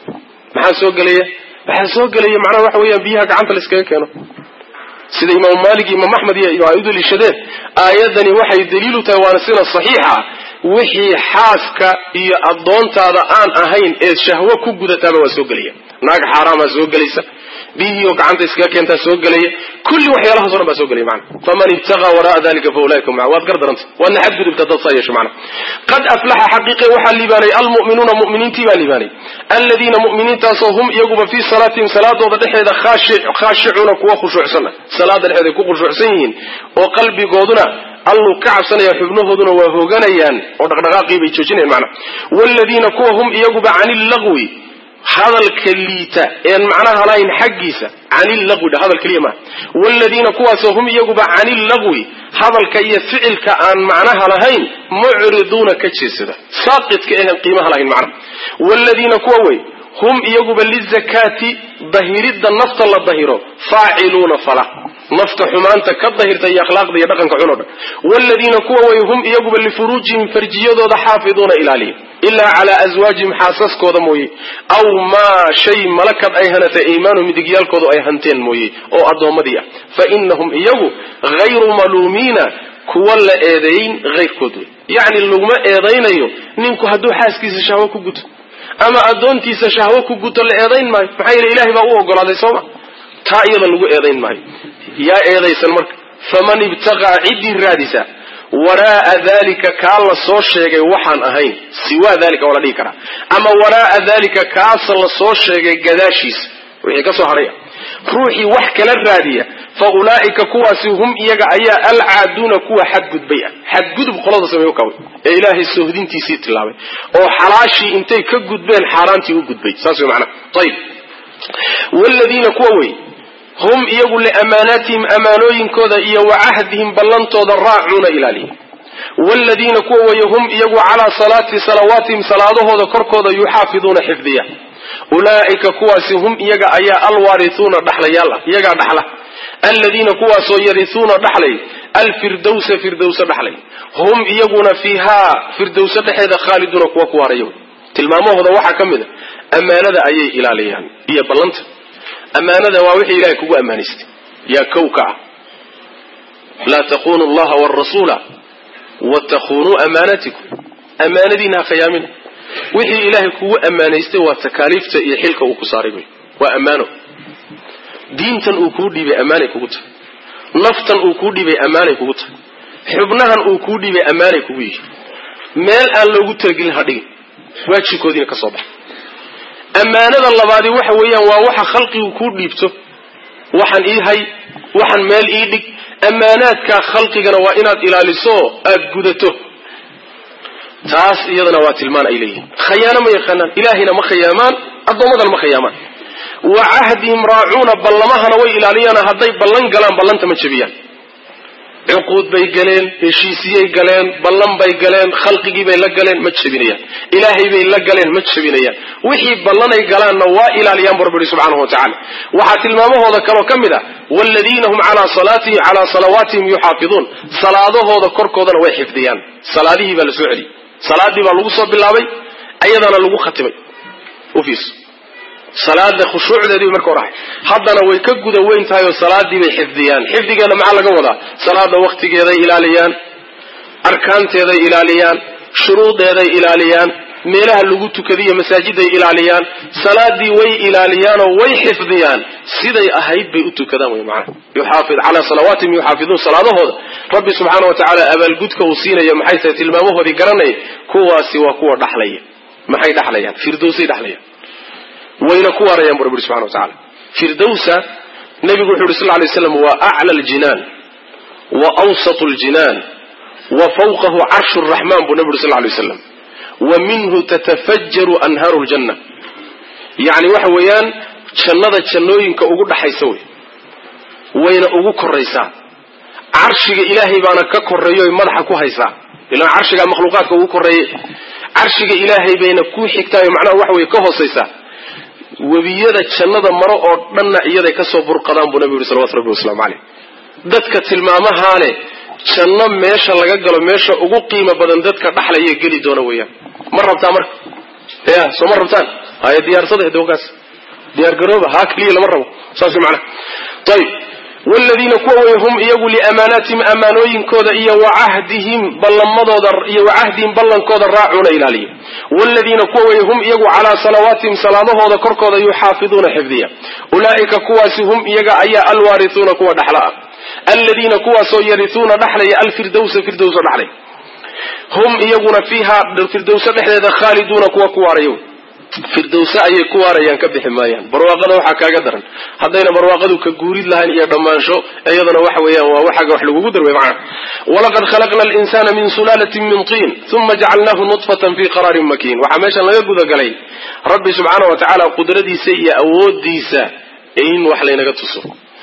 maxaa soo galaya waxa soo galaya macnaha waxa weeyaan biyaha gacanta la iskaga keeno sida imaam Malik imaam Ahmad iyo ayadu lishadeen aayadani waxay daliil u tahay waana sida saxiixa wixii xaaska iyo adoontaada aan ahayn ee shahwa ku gudataaba waa soo galaya naag xaraama soo galaysa biyo gacanta iska keenta soo galaya kulli waxyaalaha soo baa soo galaya macna faman ibtaga waraa dalika fa ulaikum ma waad gardaranta wana xad gudubta dadsayeesho macna qad aflaha haqiqi waxa liibanay almu'minuna mu'mininti baa liibanay alladina mu'mininta sahum yaguba fi salatihim saladooda dhexeeda khaashi' khaashi'una kuwa khushuucsana salaada dhexeeda ku khushuucsan yihiin oo qalbigooduna allu ka cabsanaya xubnahooduna waa hooganayaan oo dhaqdhaqaaqii bay joojinayaan macna walladina kuwa hum yaguba anil lagwi hadal kaliita een macnaha lahayn xaqiisa anil lagwi hadal kaliya ma walladina kuwa hum yaguba anil lagwi hadalka iyo ficilka aan macnaha lahayn mu'riduna ka jeesada saaqidka ee qiimaha lahayn macna walladina kuwa way hum yaguba lizakati dahirida nafta la dahiro fa'iluna fala nafta xumaanta ka dahirta iyo akhlaaqda iyo dhaqanka cunoda walladina kuwa way hum yaguba li furujihim farjiyadooda xaafiduna ilaaliya illa ala azwajihim xaasaskooda mooye aw ma shay malakat ay hanata iimaanu midigyaalkooda ay hanteen mooye oo adoomadii ah fa innahum iyagu ghayru malumina kuwa la eedayn ghayrkoodu yani lugma eedaynayo ninku hadduu xaaskiisa shahwa ku guto ama adoontiisa shahwa ku guto la eedayn maayo maxaa yeelay ilaahay baa u ogolaaday sooma taa iyada lagu eedayn maayo yaa eedaysan marka faman ibtaqa cidi raadisa waraa dhalika kaa la soo sheegay waxaan ahayn siwa dhalika wala dhigi kara ama waraa dhalika kaas la soo sheegay gadaashiis wixii ka soo haray ruuxi wax kala raadiya fa ulaa'ika kuwaasi hum iyaga ayaa alcaaduna kuwa xad gudbay xad gudub qolada sameeyo kaway ee ilaahay soohdintiisii tilaabay oo xalaashii intay ka gudbeen xaaraantii u gudbay saas weey macna tayib walladina kuwa way hum iyagu li amaanatihim amaanooyinkooda iyo wacahdihim ballantooda raacuna ilaaliya walladina kuwa way hum iyagu ala salati salawatihim salaadahooda korkooda yuxaafiduna xifdiya ulaa'ika kuwaasi hum iyaga ayaa alwarithuna dhaxlayaal iyaga dhaxla alladina kuwaasoo yarisuuna dhaxlay alfirdawsa firdawsa dhaxlay hum iyaguna fiihaa firdawsa dhexeeda khaaliduuna kuwa ku waaraya. tilmaamahooda waxaa ka mid a ammaanada ayay ilaaliyaan iyo ballanta. ammaanada waa wixii ilaahay kugu ammaanaystay yaa kowka ah laa taquunu allaha waalrasuula wataquunuu amaanatikum. ammaanadiina ha khiyaamina. wixii ilaahay kugu ammaanaystay waa takaaliifta iyo xilka uu ku saaray wey, waa ammaano. diintan uu kuu dhiibay ammaanay kugu tahay, naftan uu kuu dhiibay ammaanay kugu tahay, xubnahan uu kuu dhiibay ammaanay kugu yihi. meel aan loogu talagelin ha dhigin, waajibkoodiina ka soo baxa. ammaanada labaadi waxa weeyaan waa waxa khalqigu kuu dhiibto, waxaan ii hay, waxaan meel ii dhig. ammaanaadkaa khalqigana waa inaad ilaaliso aad gudato. taas iyadana waa tilmaan ay leeyihiin. khayaano ma yaqaanaan, ilaahayna ma khayaamaan, addoommadana ma khayaamaan. wa cahdihim raacuuna, ballamahana way ilaaliyaan. hadday ballan galaan ballanta ma jebiyaan. cuquud bay galeen, heshiisiyay galeen, ballan bay galeen, khalqigii bay la galeen, ma jebinayaan. ilaahay bay la galeen, ma jebinayaan. wixii ballanay galaanna waa ilaaliyaan bu rabbi subxaanahu watacaala. waxaa tilmaamahooda kaloo ka mid ah waaladiina hum calaa salaatihim calaa salawaatihim yuxaafiduun. salaadahooda korkoodana way xifdiyaan. salaadihii baa la soo celiyey. salaadii baa lagu soo bilaabay, ayadana lagu khatimay. ufiis salaada khushuucdeedii marka hore ahay, haddana way ka guda weyn tahay oo salaadii bay xifdiyaan. xifdigeeda maxaa laga wadaa? salaada waqtigeeday ilaaliyaan, arkaanteeday ilaaliyaan, shuruudeeday ilaaliyaan, meelaha lagu tukadiyo masaajiday ilaaliyaan. salaadii way ilaaliyaan oo way xifdiyaan, siday ahayd bay u tukadaan wey macnaha. yuxaafid calaa salawaatihim yuxaafiduun. salaadahooda rabbi subxaana watacaala abaalgudka uu siinaya maxay tahay? tilmaamahoodii garanaya. kuwaasi waa kuwa dhaxlaya. maxay dhaxlayaan? firdowsay dhaxlayaan, wayna ku waarayaan bu rabbi subxana watacaala. firdowsa nabigu wuxu yuri sal lay slam waa acla aljinaan wa awsatu aljinaan wa fawqahu carshu raxmaan buu nabi yuri sal lay waslam. wa minhu tatafajaru anhaaru ljanna. yani waxa weeyaan jannada jannooyinka ugu dhaxaysa wey, wayna ugu koraysaa. carshiga ilaahay baana ka koreeyoy madaxa ku haysaa, ilaa carshigaa makhluuqaadka ugu koreeye. carshiga ilaahay bayna ku xigtaayo macnaha waxa weye ka hoosaysaa. webiyada jannada maro oo dhanna iyaday kasoo burqadaan buu nabi yuri salawatu rabbi wasalaamu caleyh. dadka tilmaamahaa leh janno meesha laga galo meesha ugu qiimo badan dadka dhaxlaya geli doona weeyaan. ma rabtaa marka? ya soo ma rabtaan? haya diyaarsada hdogaas diyaar garooba. haa keliya lama rabo saas macnaha. ayib waaladiina kuwa way hum iyagu liamaanaatihim ammaanooyinkooda iyo wacahdihim ballamadooda iyo wacahdihim ballankooda raacuuna ilaaliya. waaladiina kuwa way hum iyagu calaa salawaatihim salaadahooda korkooda yuxaafiduuna xifdiya. ulaa'ika kuwaasi hum iyaga ayaa alwaarisuuna kuwa dhaxla ah. aladiina kuwaasoo yarisuuna dhaxlaya alfirdawsa firdawsa dhaxlay. hum iyaguna fiihaa firdawsa dhexdeeda khaaliduuna kuwa ku waarayo. firdawsa ayay ku waarayaan, ka bixi maayaan. barwaaqada waxaa kaaga daran haddayna barwaaqadu ka guurid lahayn iyo dhammaansho, iyadana waxa weeyaan waa waxaga wax lagugu darway macnaha. walaqad khalaqna alinsana min sulaalatin min tiin uma jacalnaahu nutfatan fi qaraarin makiin. waxaa meeshan laga gudagalay rabbi subxaana watacaala qudradiisa iyo awoodiisa in wax laynaga tuso,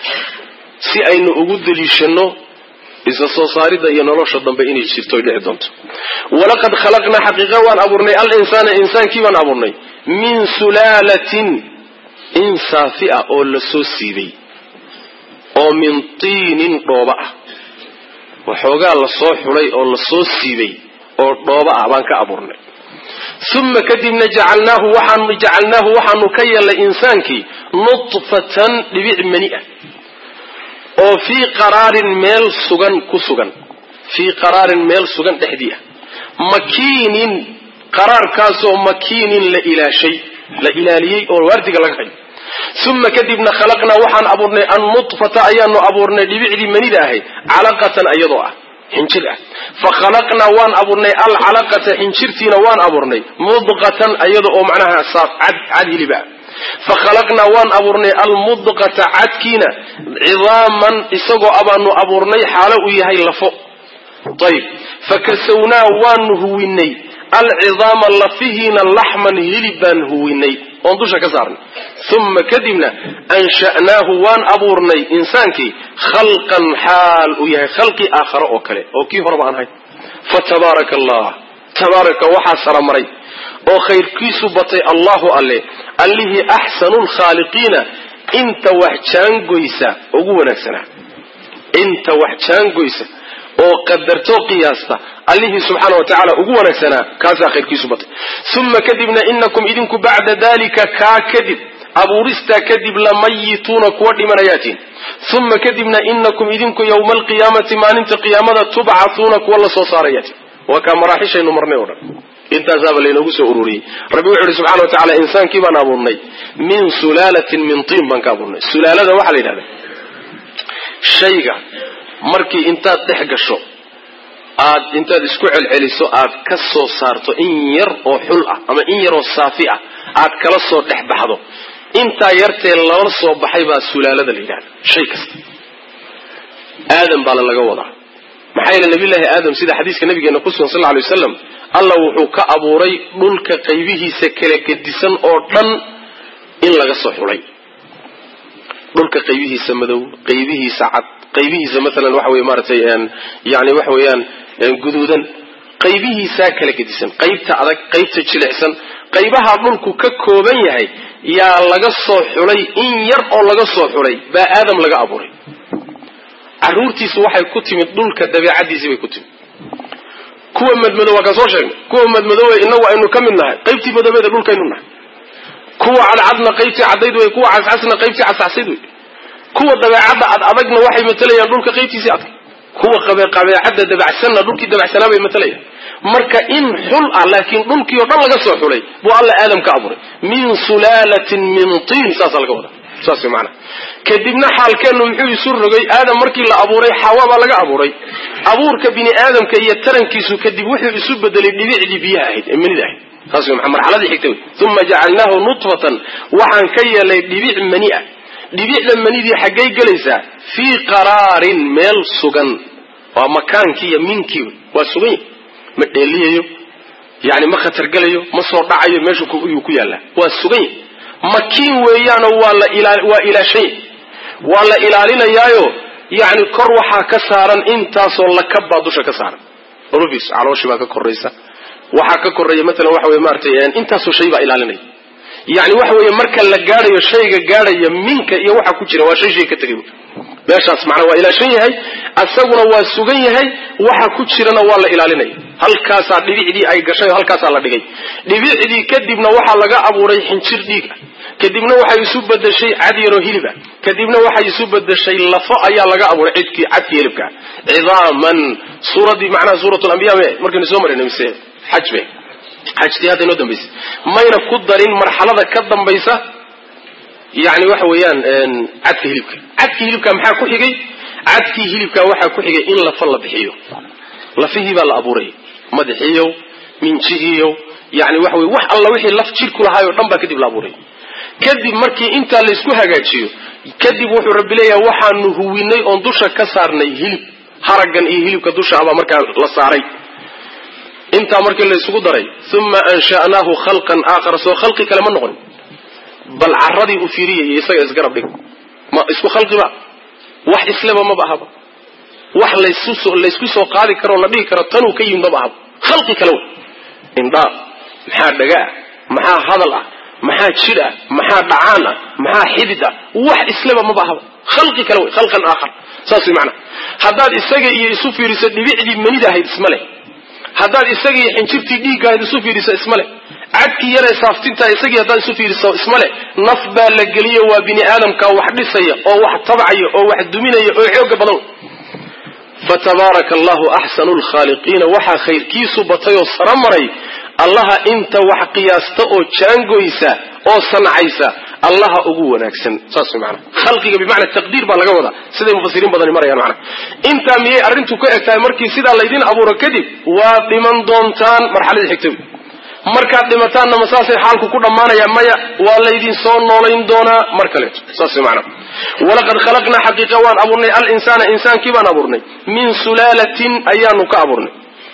si aynu ugu daliishano isa soo saaridda iyo nolosha dambe inay jirto dhici doonto. walaqad khalaqnaa xaqiiqa waan abuurnay al-insaana insaankii baan abuurnay min sulaalatin in saafi ah oo la soo siibay, oo min tiinin dhooba ah. waxoogaa la soo xulay oo la soo siibay oo dhooba ah baan ka abuurnay. uma kadibna jacalnaahu waxaanu jacalnaahu waxaanu ka yeelnay insaankii nutfatan dhibic mani ah oo fii qaraarin meel sugan ku sugan. fii qaraarin meel sugan dhexdii ah. makiinin qaraarkaasoo makiinin la ilaashay la ilaaliyey oo waardiga laga hayo. uma kadibna khalaqnaa waxaan abuurnay annutfata ayaanu abuurnay dhibicdii manida ahayd calaqatan ayadoo ah xinjir ah. fakhalaqnaa waan abuurnay alcalaqata xinjirtiina waan abuurnay mudqatan ayada oo macnaha saaf cad cad hiliba ah. fakhalaqnaa waan abuurnay almudqata cadkiina cidaaman isagoo abaanu abuurnay xaalo uu yahay lafo. ayib fakasawnaa waanu huwinay alcidaama lafihiina laxman hilib baan huwinay oon dusha ka saarnay. uma kadibna ansha'naahu waan abuurnay insaankii khalqan xaal uu yahay khalqi aakhare oo kale oo kii horeba aan ahayn. fatabaaraka allah tabaaraka waxaa saramaray oo khayrkiisu batay allahu alle allihii axsanu lkhaaliqiina inta wax jaangoysa ugu wanaagsana inta wax jaangoysa oo qadarto qiyaasta Allahu subhanahu wa ta'ala ugu wanaagsana kaasa khayrkiisu batay thumma kadibna innakum idinku ba'da dalika ka kadib abuurista kadib la mayituna kuwa dhimanayaatiin thumma kadibna innakum idinku yawmal qiyamati maalinta qiyamada tub'athuna kuwa la soo saarayaatiin wa ka marahishaynu marnay oo dhan inta zaaba leeynagu soo ururiyay rabbi wuxuu subhanahu wa ta'ala insaankii baan abuurnay min sulalatin min tin ban ka abuurnay sulalada waxa la yiraahdaa shayga markii intaad dhex gasho aad intaad isku celceliso aad ka soo saarto in yar oo xul ah ama in yar oo saafi ah aad kala soo dhex baxdo inta yartee la soo baxay baa sulaalada la yiraahdaa shay kasta aadam baa laga wadaa maxay la nabi ilaahi aadam sida xadiiska nabigeena ku sugan sallallahu alayhi wasallam Allah wuxuu ka abuuray dhulka qaybihiisa kala gedisan oo dhan in laga soo xulay dhulka qaybihiisa madow qaybihiisa cad qaybihiisa midalan waxa weey maartay een yaani waxa weeyaan guduudan qaybihiisa kala gedisan qaybta adag qaybta jilicsan qaybaha dhulku ka kooban yahay yaa laga soo xulay in yar oo laga soo xulay baa aadam laga abuuray aruurtiisu waxay ku timid dhulka dabeecadiisa bay ku timid kuwa madmadow ka soo sheegay kuwa madmadow inagu aynu kamid nahay qaybtii madowada dhulka aynu nahay kuwa cadcadna qaybtii cadayd way kuwa cascasna qaybtii cascasid way kuwa dabeecada ad adagna waxay matalayaan dhulka qaybtiisa adag kuwa qabay qabeecada dabacsanna dhulkii dabacsana bay matalayaan marka in xul ah laakiin dhulkii oo dhan laga soo xulay buu Allah aadam ka abuuray min sulalatin min tin saas laga wada saas macna kadibna xaalkeenu muxuu isu rogay aadam markii la abuuray xawa baa laga abuuray abuurka bini aadamka iyo tarankiisu kadib wuxuu isu bedelay dhibicdi biyaha ahayd ee manida ahayd saas maxaa marxaladii xigtay thumma ja'alnahu nutfatan waxaan ka yeelay dhibic mani ah dhibicda manidii xagay galaysaa fi qararin meel sugan waa makaankii iyo minkii waa sugan ma dheeliyo yaani ma khatar galayo ma soo dhacayo meesha ku ku yaala waa sugan makiin weeyaan waa la ilaal waa ila shay waa la ilaalinayaayo yaani kor waxa ka saaran intaas oo la kabba dusha ka saaran rubis calooshi baa ka koraysa waxa ka koreeya mesela waxa way maartay intaas oo shay baa ilaalinay yaani waxa way marka la gaarayo shayga gaaraya minka iyo waxa ku jira waa shay shay ka tagay meeshaas macna waa ila shay yahay asaguna waa sugan yahay waxa ku jirana waa la ilaalinay halkaas dhibicdii ay gashay halkaas la dhigay dhibicdii kadibna waxa laga abuuray xinjir dhiig kadibna waxa isu bedeshay cad yaro hilib kadibna waxa isu bedeshay lafo ayaa laga abuuray cidkii cad hilibka idaaman suuradii macna suuratul anbiya markii soo marinay mise xajbe xajtii hadda inoo dambaysa mayna ku darin marxalada ka dambaysa yaani waxa weeyaan cadka hilibka cadka hilibka maxaa ku xigay cadki hilibka waxa ku xigay in la fal bixiyo lafihi baa la abuuray madaxiyo minjiyo yaani waxa weey wax alla wixii laf jir ku lahaayo dhan baa kadib la abuuray kadib markii inta la isku hagaajiyo kadib wuxuu rabbi leeyahay waxaanu huwinay oo dusha ka saarnay hilib haragan iyo hilibka dusha aba marka la saaray inta markii la isugu daray thumma ansha'nahu khalqan aakhar soo khalqi kale ma noqon bal arradii u fiiriyay isaga isgarab dhig ma isku khalqiba wax islaba ma bahaba wax la isku la isku soo qaadi karo la dhigi karo tan uu ka yimid bahaba khalqi kale inda maxaa dhaga maxaa hadal ah maxaa jira maxaa dhacaan ah maxaa xidida wax islaba ma bahaba khalqi kale khalqan aakhar saasi macna hadaad isaga iyo isu fiiriso dhibicdii manida ahayd ismale hadaad isaga iyo xinjirtii dhiigga ahayd isu fiiriso ismale cadki yare saaftinta isaga hadaad isu fiiriso ismale naf baa la geliyo waa bini aadamka wax dhisaya oo wax tabcayo oo wax duminaya oo xoog badan fatabarakallahu ahsanul khaliqin waxa khayrkiisu batayo saramaray allaha inta wax qiyaasta oo jaangoysa oo sanacaysa allaha ugu wanaagsan saas macna khalqiga bi macna taqdiir baa laga wada sida mufassiriin badan marayaan macna inta miyay arintu ka egtahay markii sida la idin abuuro kadib waa dhiman doontaan marxaladii xigtay marka dhimataanna masaasay xaalku ku dhamaanaya maya waa la idin soo noolayn doona markale saas macna walaqad khalaqna haqiqa waan abuurnay al insana insaankii baan abuurnay min sulalatin ayanu ka abuurnay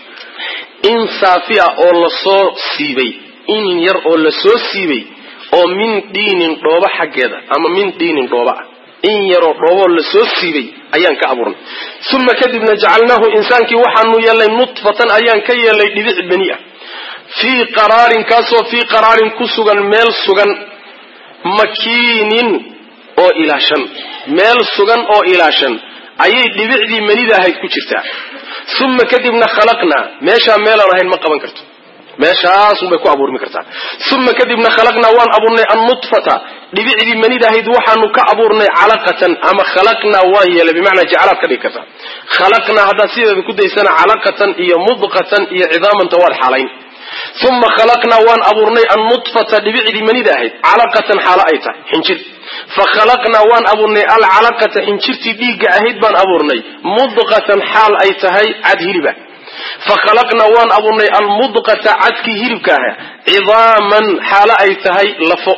in saafiya oo la soo siibay in yar oo la soo siibay oo min diinin dhooba xageeda ama min diinin dhooba in yar oo dhoobo la soo siibay ayaan ka abuurnay thumma kadibna ja'alnahu insaankii waxaanu yeelay nutfatan ayaan ka yeelay dhibic bani ah fi qararin kaasoo fi qararin ku sugan meel sugan makiinin oo ilaashan meel sugan oo ilaashan ayay dhibicdii manida ahayd ku jirtaa thumma kadibna khalaqna meesha meel aan ahayn ma qaban karto meeshaas bay ku abuurmi kartaa thumma kadibna khalaqna waan abuurnay an-nutfata dhibicdii manida ahayd waxaanu ka abuurnay calaqatan ama khalaqna waan yeelay bimaana jacalaad ka dhig kartaa khalaqna hadda sideeda ku daysana calaqatan iyo mudqatan iyo ciidaaman tawal xalayn thumma khalaqna waan abuurnay an-nutfata dhibicdii manida ahayd calaqatan xala ay tahay xinjir fa khalaqna waan abuurnay al-calaqata xinjirtii dhiiga ahayd baan abuurnay mudqatan xal ay tahay cad hiliba fa khalaqna waan abuurnay al-mudqata cadki hilibka ah ciidaaman xala ay tahay lafo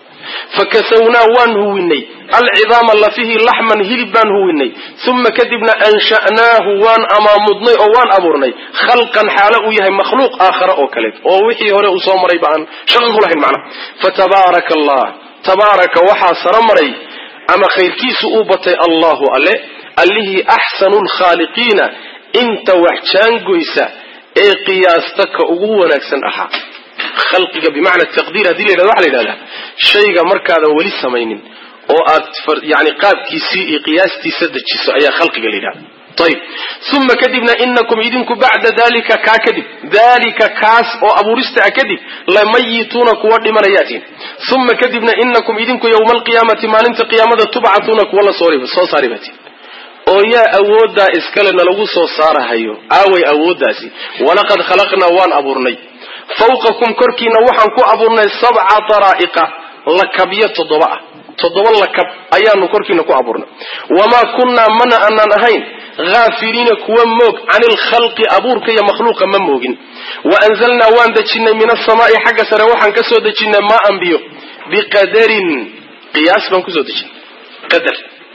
fakasawna waan huwinay al-cidaama lafihi lahman hilib baan huwinay thumma kadibna ansha'naahu waan amaamudnay oo waan abuurnay khalqan xaala uu yahay makhluuq aakhara oo kale oo wixii hore uu soo maray baan shaqo ku lahayn macna fatabaaraka allah tabaaraka waxa saramaray ama khayrkiisu uu batay allahu alle allihi ahsanul khaliqiina inta waxjaan goysa ee qiyaasta ka ugu wanaagsan aha khalqiga bimaana taqdiir hadii la yiraahdo waxa la yiraahdaa shayga markaada wali sameeynin oo aad yaani qaabkiisii iyo qiyaastiisa dajiso ayaa khalqiga la yiraahdaa طيب ثم كدبنا انكم idinku bacda dalika ka kadib dalika kaas oo abuurista kadib la mayituna kuwa dhimanayaatiin ثم كدبنا انكم idinku yawm alqiyamati maalinta qiyamada tub'atuna kuwa la soo saaribati oo yaa awooda iskale lagu soo saarahayo aaway awoodaasi walaqad khalaqna waan abuurnay fawqakum korkiina waxaan ku abuurnay sab'a taraa'iqa lakabiyat toddoba toddoba lakab ayaanu korkiina ku abuurnay wama kunna mana anan ahayn غافلين كوا موج عن الخلق أبورك يا مخلوق ما موجين وأنزلنا وان دجنا من السماء حق سروحا كسو دجنا ما أنبيو بقدر قياس من كسو دجنا قدر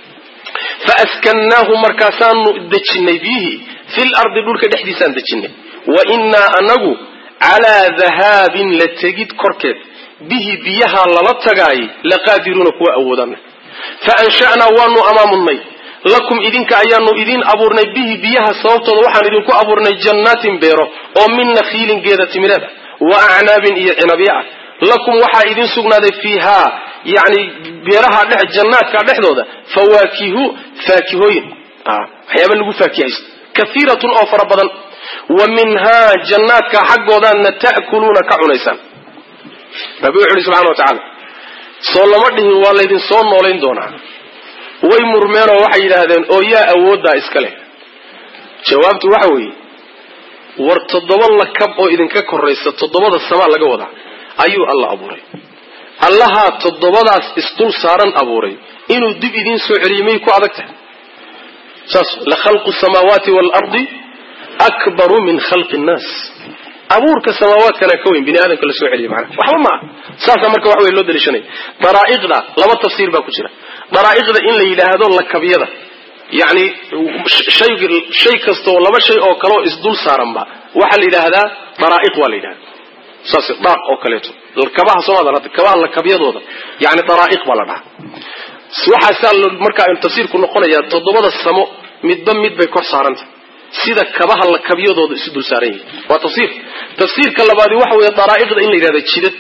فأسكناه مركزان دجنا به في الأرض دولك دحديسان دجنا وإنا أنه على ذهاب لتجد كركب به بيها للتقاي لقادرون كوا أودنا فأنشأنا وانو أمام الني لكم إذن كأيانو إذن أبورنا به بيها صوتا وحن إذن كو أبورنا جنات بيرو ومن نخيل قيدة مرادة وأعناب عنبيع لكم وحا إذن سقنا فيها يعني بيرها جنات كالحدود فواكه فاكهين آه. حيابا نقول فاكهين كثيرة أوفر بدن ومنها جنات كحق وذان تأكلون كعنيسان ربي عليه سبحانه وتعالى صلى مده والذين صلى ولين دونا way murmeen oo waxay yiraahdeen oo yaa awooda iska leh jawaabtu waxa weeye war toddoba lakab oo idinka koreysa toddobada sama laga wada ayuu Allah abuuray allaha toddobadaas istul saaran abuuray inuu dib idin soo celiyay ku adagta saas la khalqu samawati wal ardi akbaru min khalqi an-nas abuurka samaawaadkana ka weyn bini aadamka la soo celiyay macna waxba ma saasa marka wax weey loo dalishanay daraa'iqda laba tafsiir baa ku jira daraa'iqda in la yiraahdo lakabiyada yaani shay shay kasto laba shay oo kale oo isdul saaranba waxa la yiraahdaa daraa'iq waa la yiraahdaa saas daaq oo kale to lakabaha Soomaaliya kabaha lakabiyadooda yaani daraa'iq wala dhaha waxa sal marka in tafsiirku noqonaya toddobada samo midba mid bay kor saaranta sida kabaha lakabiyadooda isu dul saaran yihiin waa tafsiir tafsiirka labaad waxa weeye daraa'iqda in la yiraahdo jidad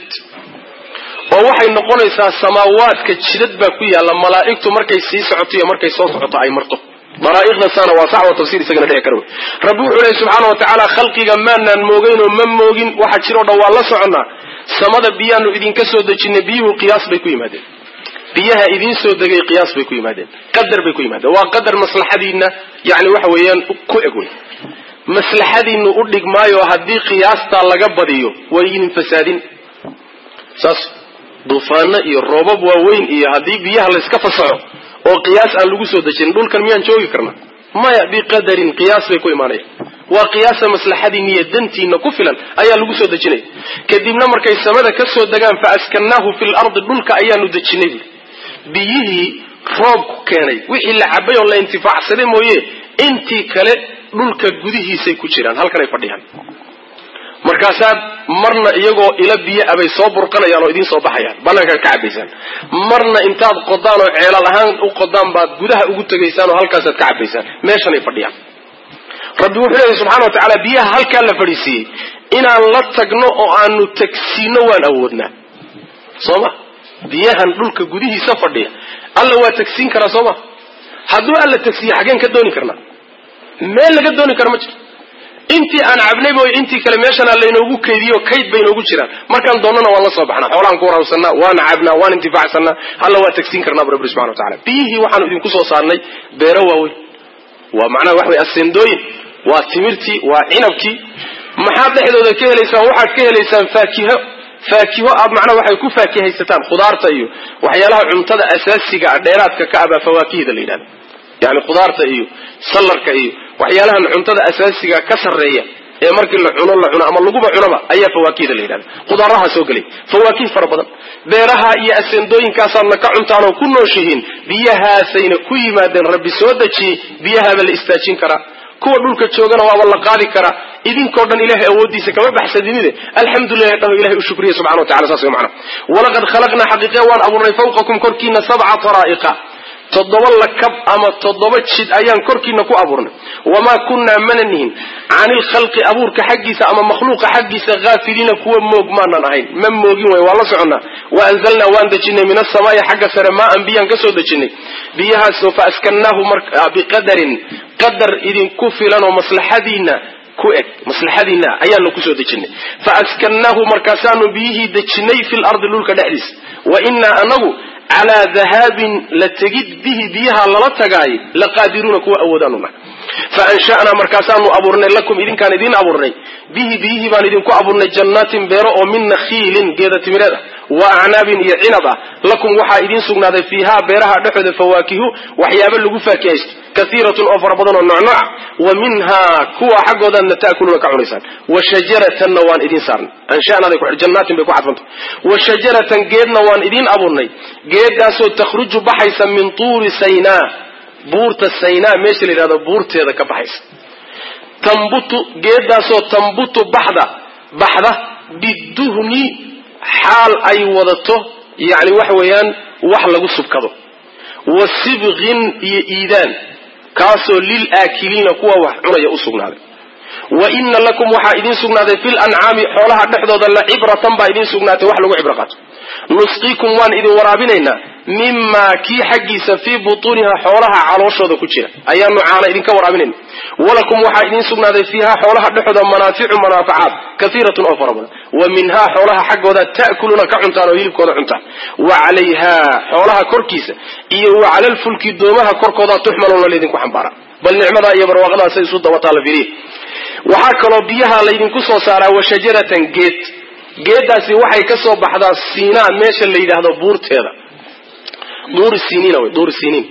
oo waxay noqonaysaa samaawaadka jidad baa ku yaala malaa'iktu markay sii socoto iyo markay soo socoto ay marto daraa'iqda sana waa sax oo tafsiir isagana dhici karo rabbi wuxuu leeyahay subhanahu wa ta'ala khalqiga maanan moogeen oo ma moogin waxa jiro dhan waa la soconaa samada biyaanu idin ka soo dejinay biyuhu qiyaas bay ku yimaadeen biyaha idin soo degay qiyaas bay ku yimaadeen qadar bay ku yimaadeen waa qadar maslaxadiina yaani waxa weeyaan ku egoy maslaxadiinu u dhigmaayo hadii qiyaasta laga badiyo way idin fasaadin saas duufaana iyo roobab waaweyn iyo hadii biyaha la iska fasaxo oo qiyaas aan lagu soo dejin dhulkan miyaan joogi karnaa maya bi qadarin qiyaas bay ku imaanayaan waa qiyaasa maslaxadiina iyo dantiina ku filan ayaa lagu soo dejinay kadibna markay samada ka soo dagaan fa askannahu fil ardi dhulka ayaanu dejinay biyihi roob keenay wixii la cabay oo la intifaacsaday mooyee intii kale dhulka gudihiisa ku jiraan halkan ay fadhiyaan markaasaad marna iyagoo ila biyo abay soo burqanayaan oo idin soo baxayaan banaanka ka cabaysan marna intaad qodaan oo ceelal ahaan u qodaan baad gudaha ugu tagaysaan oo halkaas aad ka cabaysan meeshan ay fadhiyaan rabbi wuxuu leeyahay subxaanahu wa ta'ala biyaha halkaa la fadhiisiyey inaan la tagno oo aanu tagsiino waan awoodnaa sooma biyahan dhulka gudihiisa fadhiya alla waa tagsiin karaa sooma hadduu alla tagsiyo xageen ka dooni karnaa meel laga dooni kara ma jiro intii aan cabnay mooy intii kale meeshana laynoogu keydiyo kayd bay inoogu jiraan markaan doonana waan la soo baxnaa xoolaan ku warhawsanaa waan cabnaa waan intifaacsanaa alla waa tagsiin karnaa rabbi subhanahu wa ta'ala biyihii waxaan idinku soo saarnay beero waaweyn waa macnaha wax way asendooyin waa timirtii waa cinabkii maxaad dhexdooda ka helaysaan waxaad ka helaysaan faakiho faakiho aad macnaha waxay ku faakihaysataan khudaarta iyo waxyaalaha cuntada asaasiga ah dheeraadka ka aba fawaakihda la yidhahdo yani khudaarta iyo salarka iyo waxyaalahan cuntada asaasiga ka sarreeya ee markii la cuno la cuno ama laguba cunaba ayaa fawaakihda la yidhahda khudaaraha soo gelay fawaakih fara badan beeraha iyo asendooyinkaasaadna ka cuntaan oo ku nooshihiin biyahaasayna ku yimaadeen rabbi soo dejiyey biyahaaba la istaajin karaa kuwa dhulka joogana waaba la qaadi karaa idinkoo dhan ilaahay awoodiisa kama baxsadinide alxamdulilah dhaho ilahay u shukriya subxana wa tacala saas way macana walaqad khalaqnaa xaqiiqiya waan abuurnay fawqakum korkiina sabca taraa'iqa toddoba lakab ama toddoba jid ayaan korkiina ku abuurnay wamaa kunnaa mana nihin cani lkhalqi abuurka xaggiisa ama makhluuqa xaggiisa haafiliina kuwa moog maanan ahayn ma moogin way waan la soconnaa wa anzalnaa waan dejinay min asamaa'i xagga sare maaan biyaan ka soo dejinay biyahaasoo fa askannaahu biqadarin qadar idinku filan oo maslaxadiina ku eg maslaxadiina ayaanu kusoo dejinay fa askannaahu markaasaanu biyihii dejinay fi lardi dhulka dhexdiisa wa innaa anagu calaa dahaabin la tegid bihi biyaha lala tagaay laqaadiruuna kuwa awoodaanu nahay fa ansha'naa markaasaanu abuurnay lakum idinkaan idiin abuurnay bihi biyihii baan idinku abuurnay jannaatin beero oo min nakhiilin geeda timireed ah wa acnaabin iyo cinab ah lakum waxaa idiin sugnaaday fiihaa beeraha dhexooda fawaakihu waxyaaba lagu faakihaysto kaiiratun oo fara badan oo noocnooca wa minhaa kuwa xaggoodaadna ta'kuluuna ka cunaysaan wa shajaratanna waan idiin saarnay ansha'naaday jannaatin bay ku cadfantay wa shajaratan geedna waan idiin abuurnay geedaasoo takhruju baxaysa min tuuri saynaa buurta saynaa meesha la yidhahdo buurteeda ka baxaysa tambutu geedaasoo tambutu baxda baxda biduhni xaal ay wadato yani waxa weeyaan wax lagu subkado wa sibqin iyo iidaan kaasoo lil aakiliina kuwa wax cunaya u sugnaaday wa inna lakum waxaa idiin sugnaaday fil ancaami xoolaha dhexdooda la cibratan baa idiin sugnaatay wax lagu cibro qaato nusqiikum waan idin waraabinaynaa mimaa kii xaggiisa fii butuuniha xoolaha calooshooda ku jira ayaanu caana idinka waraabinayna walakum waxaa idiin sugnaaday fiiha xoolaha dhexooda manaaficu manaafacaad kaiiratun oo fara badan wa minhaa xoolaha xaggooda ta'kuluuna ka cuntaan oo hilibkooda cuntaan wa calayhaa xoolaha korkiisa iyo wa calalfulki doomaha korkooda tuxmaluuna laydinku xambaara bal nicmadaa iyo barwaaqadaasa isu dabataa la firiya waxaa kaloo biyaha laydinku soo saaraa wa shajaratan geed geedaasi waxay ka soo baxdaa siinaa meesha la yidhaahdo buurteeda duur siniin wey duur siniin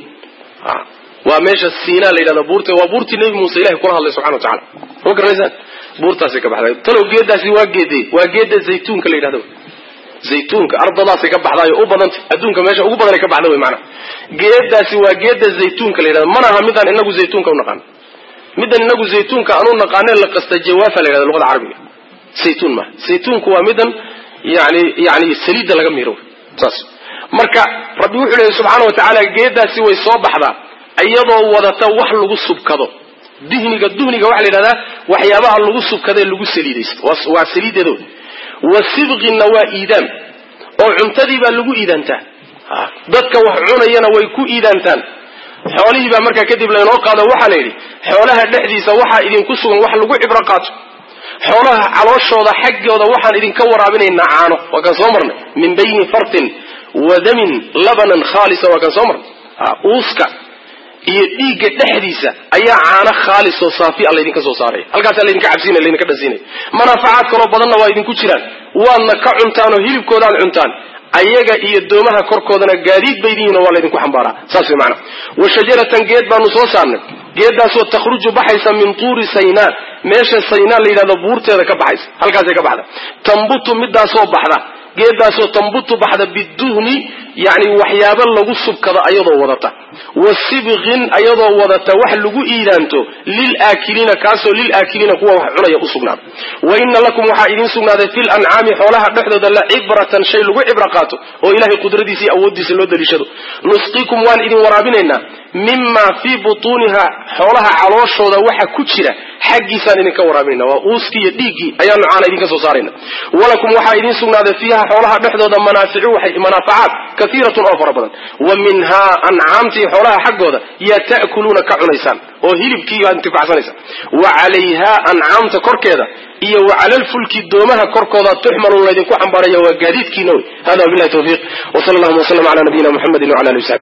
waa meesha siinaa la yidhahdo buurteeda waa buurtii nebi muuse ilahay kula hadlay subxana wa tacala ma garanaysaan buurtaasay ka baxday talow geedaasi waa geedey waa geeda zaytuunka la yidhahdo zaytuunka ardadaasay ka baxdaayo u badantay adduunka meesha ugu badanay ka baxda wey maanaa geedaasi waa geeda zaytuunka la yidhahdo mana aha midaan inagu zaytuunka u naqaano middan inagu zaytuunka aanu naqaaneen la qasta jawaafa la yidhahdo luqada carabiga saytuun maaha saytuunku waa middan yani yani saliidda laga miiro saas marka rabbi wuxuu leeyahy subxaana wa tacaala geedaasi way soo baxdaa iyadoo wadata wax lagu subkado dihniga duhniga waxaa la yidhahdaa waxyaabaha lagu subkadee lagu saliidaysto waa saliideedo wa sibqinna waa iidaam oo cuntadii baa lagu iidaantaa dadka wax cunayana way ku iidaantaan xoolihii baa markaa kadib laynoo qaado waxaa la yidhi xoolaha dhexdiisa waxaa idinku sugan wax lagu cibro qaato xoolaha calooshooda xaggooda waxaan idinka waraabinaynaa caano waa kaan soo marnay min bayni fartin wa damin labanan khaalisa waa kaan soo marnay uuska iyo dhiigga dhexdiisa ayaa caano khaalis oo saafi a laydinka soo saaraya halkaasaa laydinka cabsiinaya laydinka dhansiinaya manaafacaad kaloo badanna waa idinku jiraan waadna ka cuntaan oo hilibkoodaad cuntaan ayaga iyo doomaha korkoodana gaadiid baydihiin oo waa laydinku xambaaraa saas way macana wa shajaratan geed baanu soo saarnay geedaasoo takhruju baxaysa min tuuri saynaa meesha saynaa la yidhahdo buurteeda ka baxaysa halkaasay ka baxda tambutu midaasoo baxda geedaasoo tambutu baxda biduhni yani waxyaabo lagu subkado ayadoo wadata wa sibqin ayadoo wadata wax lagu iidaanto lilaakiliina kaasoo lilaakiliina kuwa wax cunaya u sugnaaday wa ina lakum waxaa idiin sugnaaday fil ancaami xoolaha dhexdooda la cibratan shay lagu cibro qaato oo ilahay qudradiisa iyo awooddiisa loo daliishado nusqiikum waan idin waraabinaynaa mima fii butuuniha xoolaha calooshooda waxa ku jira xaggiisaan idinka waraabinayna waa uuskii iyo dhiiggii ayaanu caana idinka soo saarayna walakum waxaa idin sugnaaday fiiha xoolaha dhexdooda manaaficu waxay manaafacaad kaiiratun oo fara badan wa minhaa ancaamtii xoolaha xaggooda yaa ta'kuluuna ka cunaysaan oo hilibkii baad intifacsanaysa wa calayhaa ancaamta korkeeda iyo wa cala alfulki doomaha korkooda tuxmaluun laydinku xambaaraya waa gaadiidkiina wey hada wabillahi tawfiiq wa sala allahuma wasallam ala nabiyina muxamedin wala alihi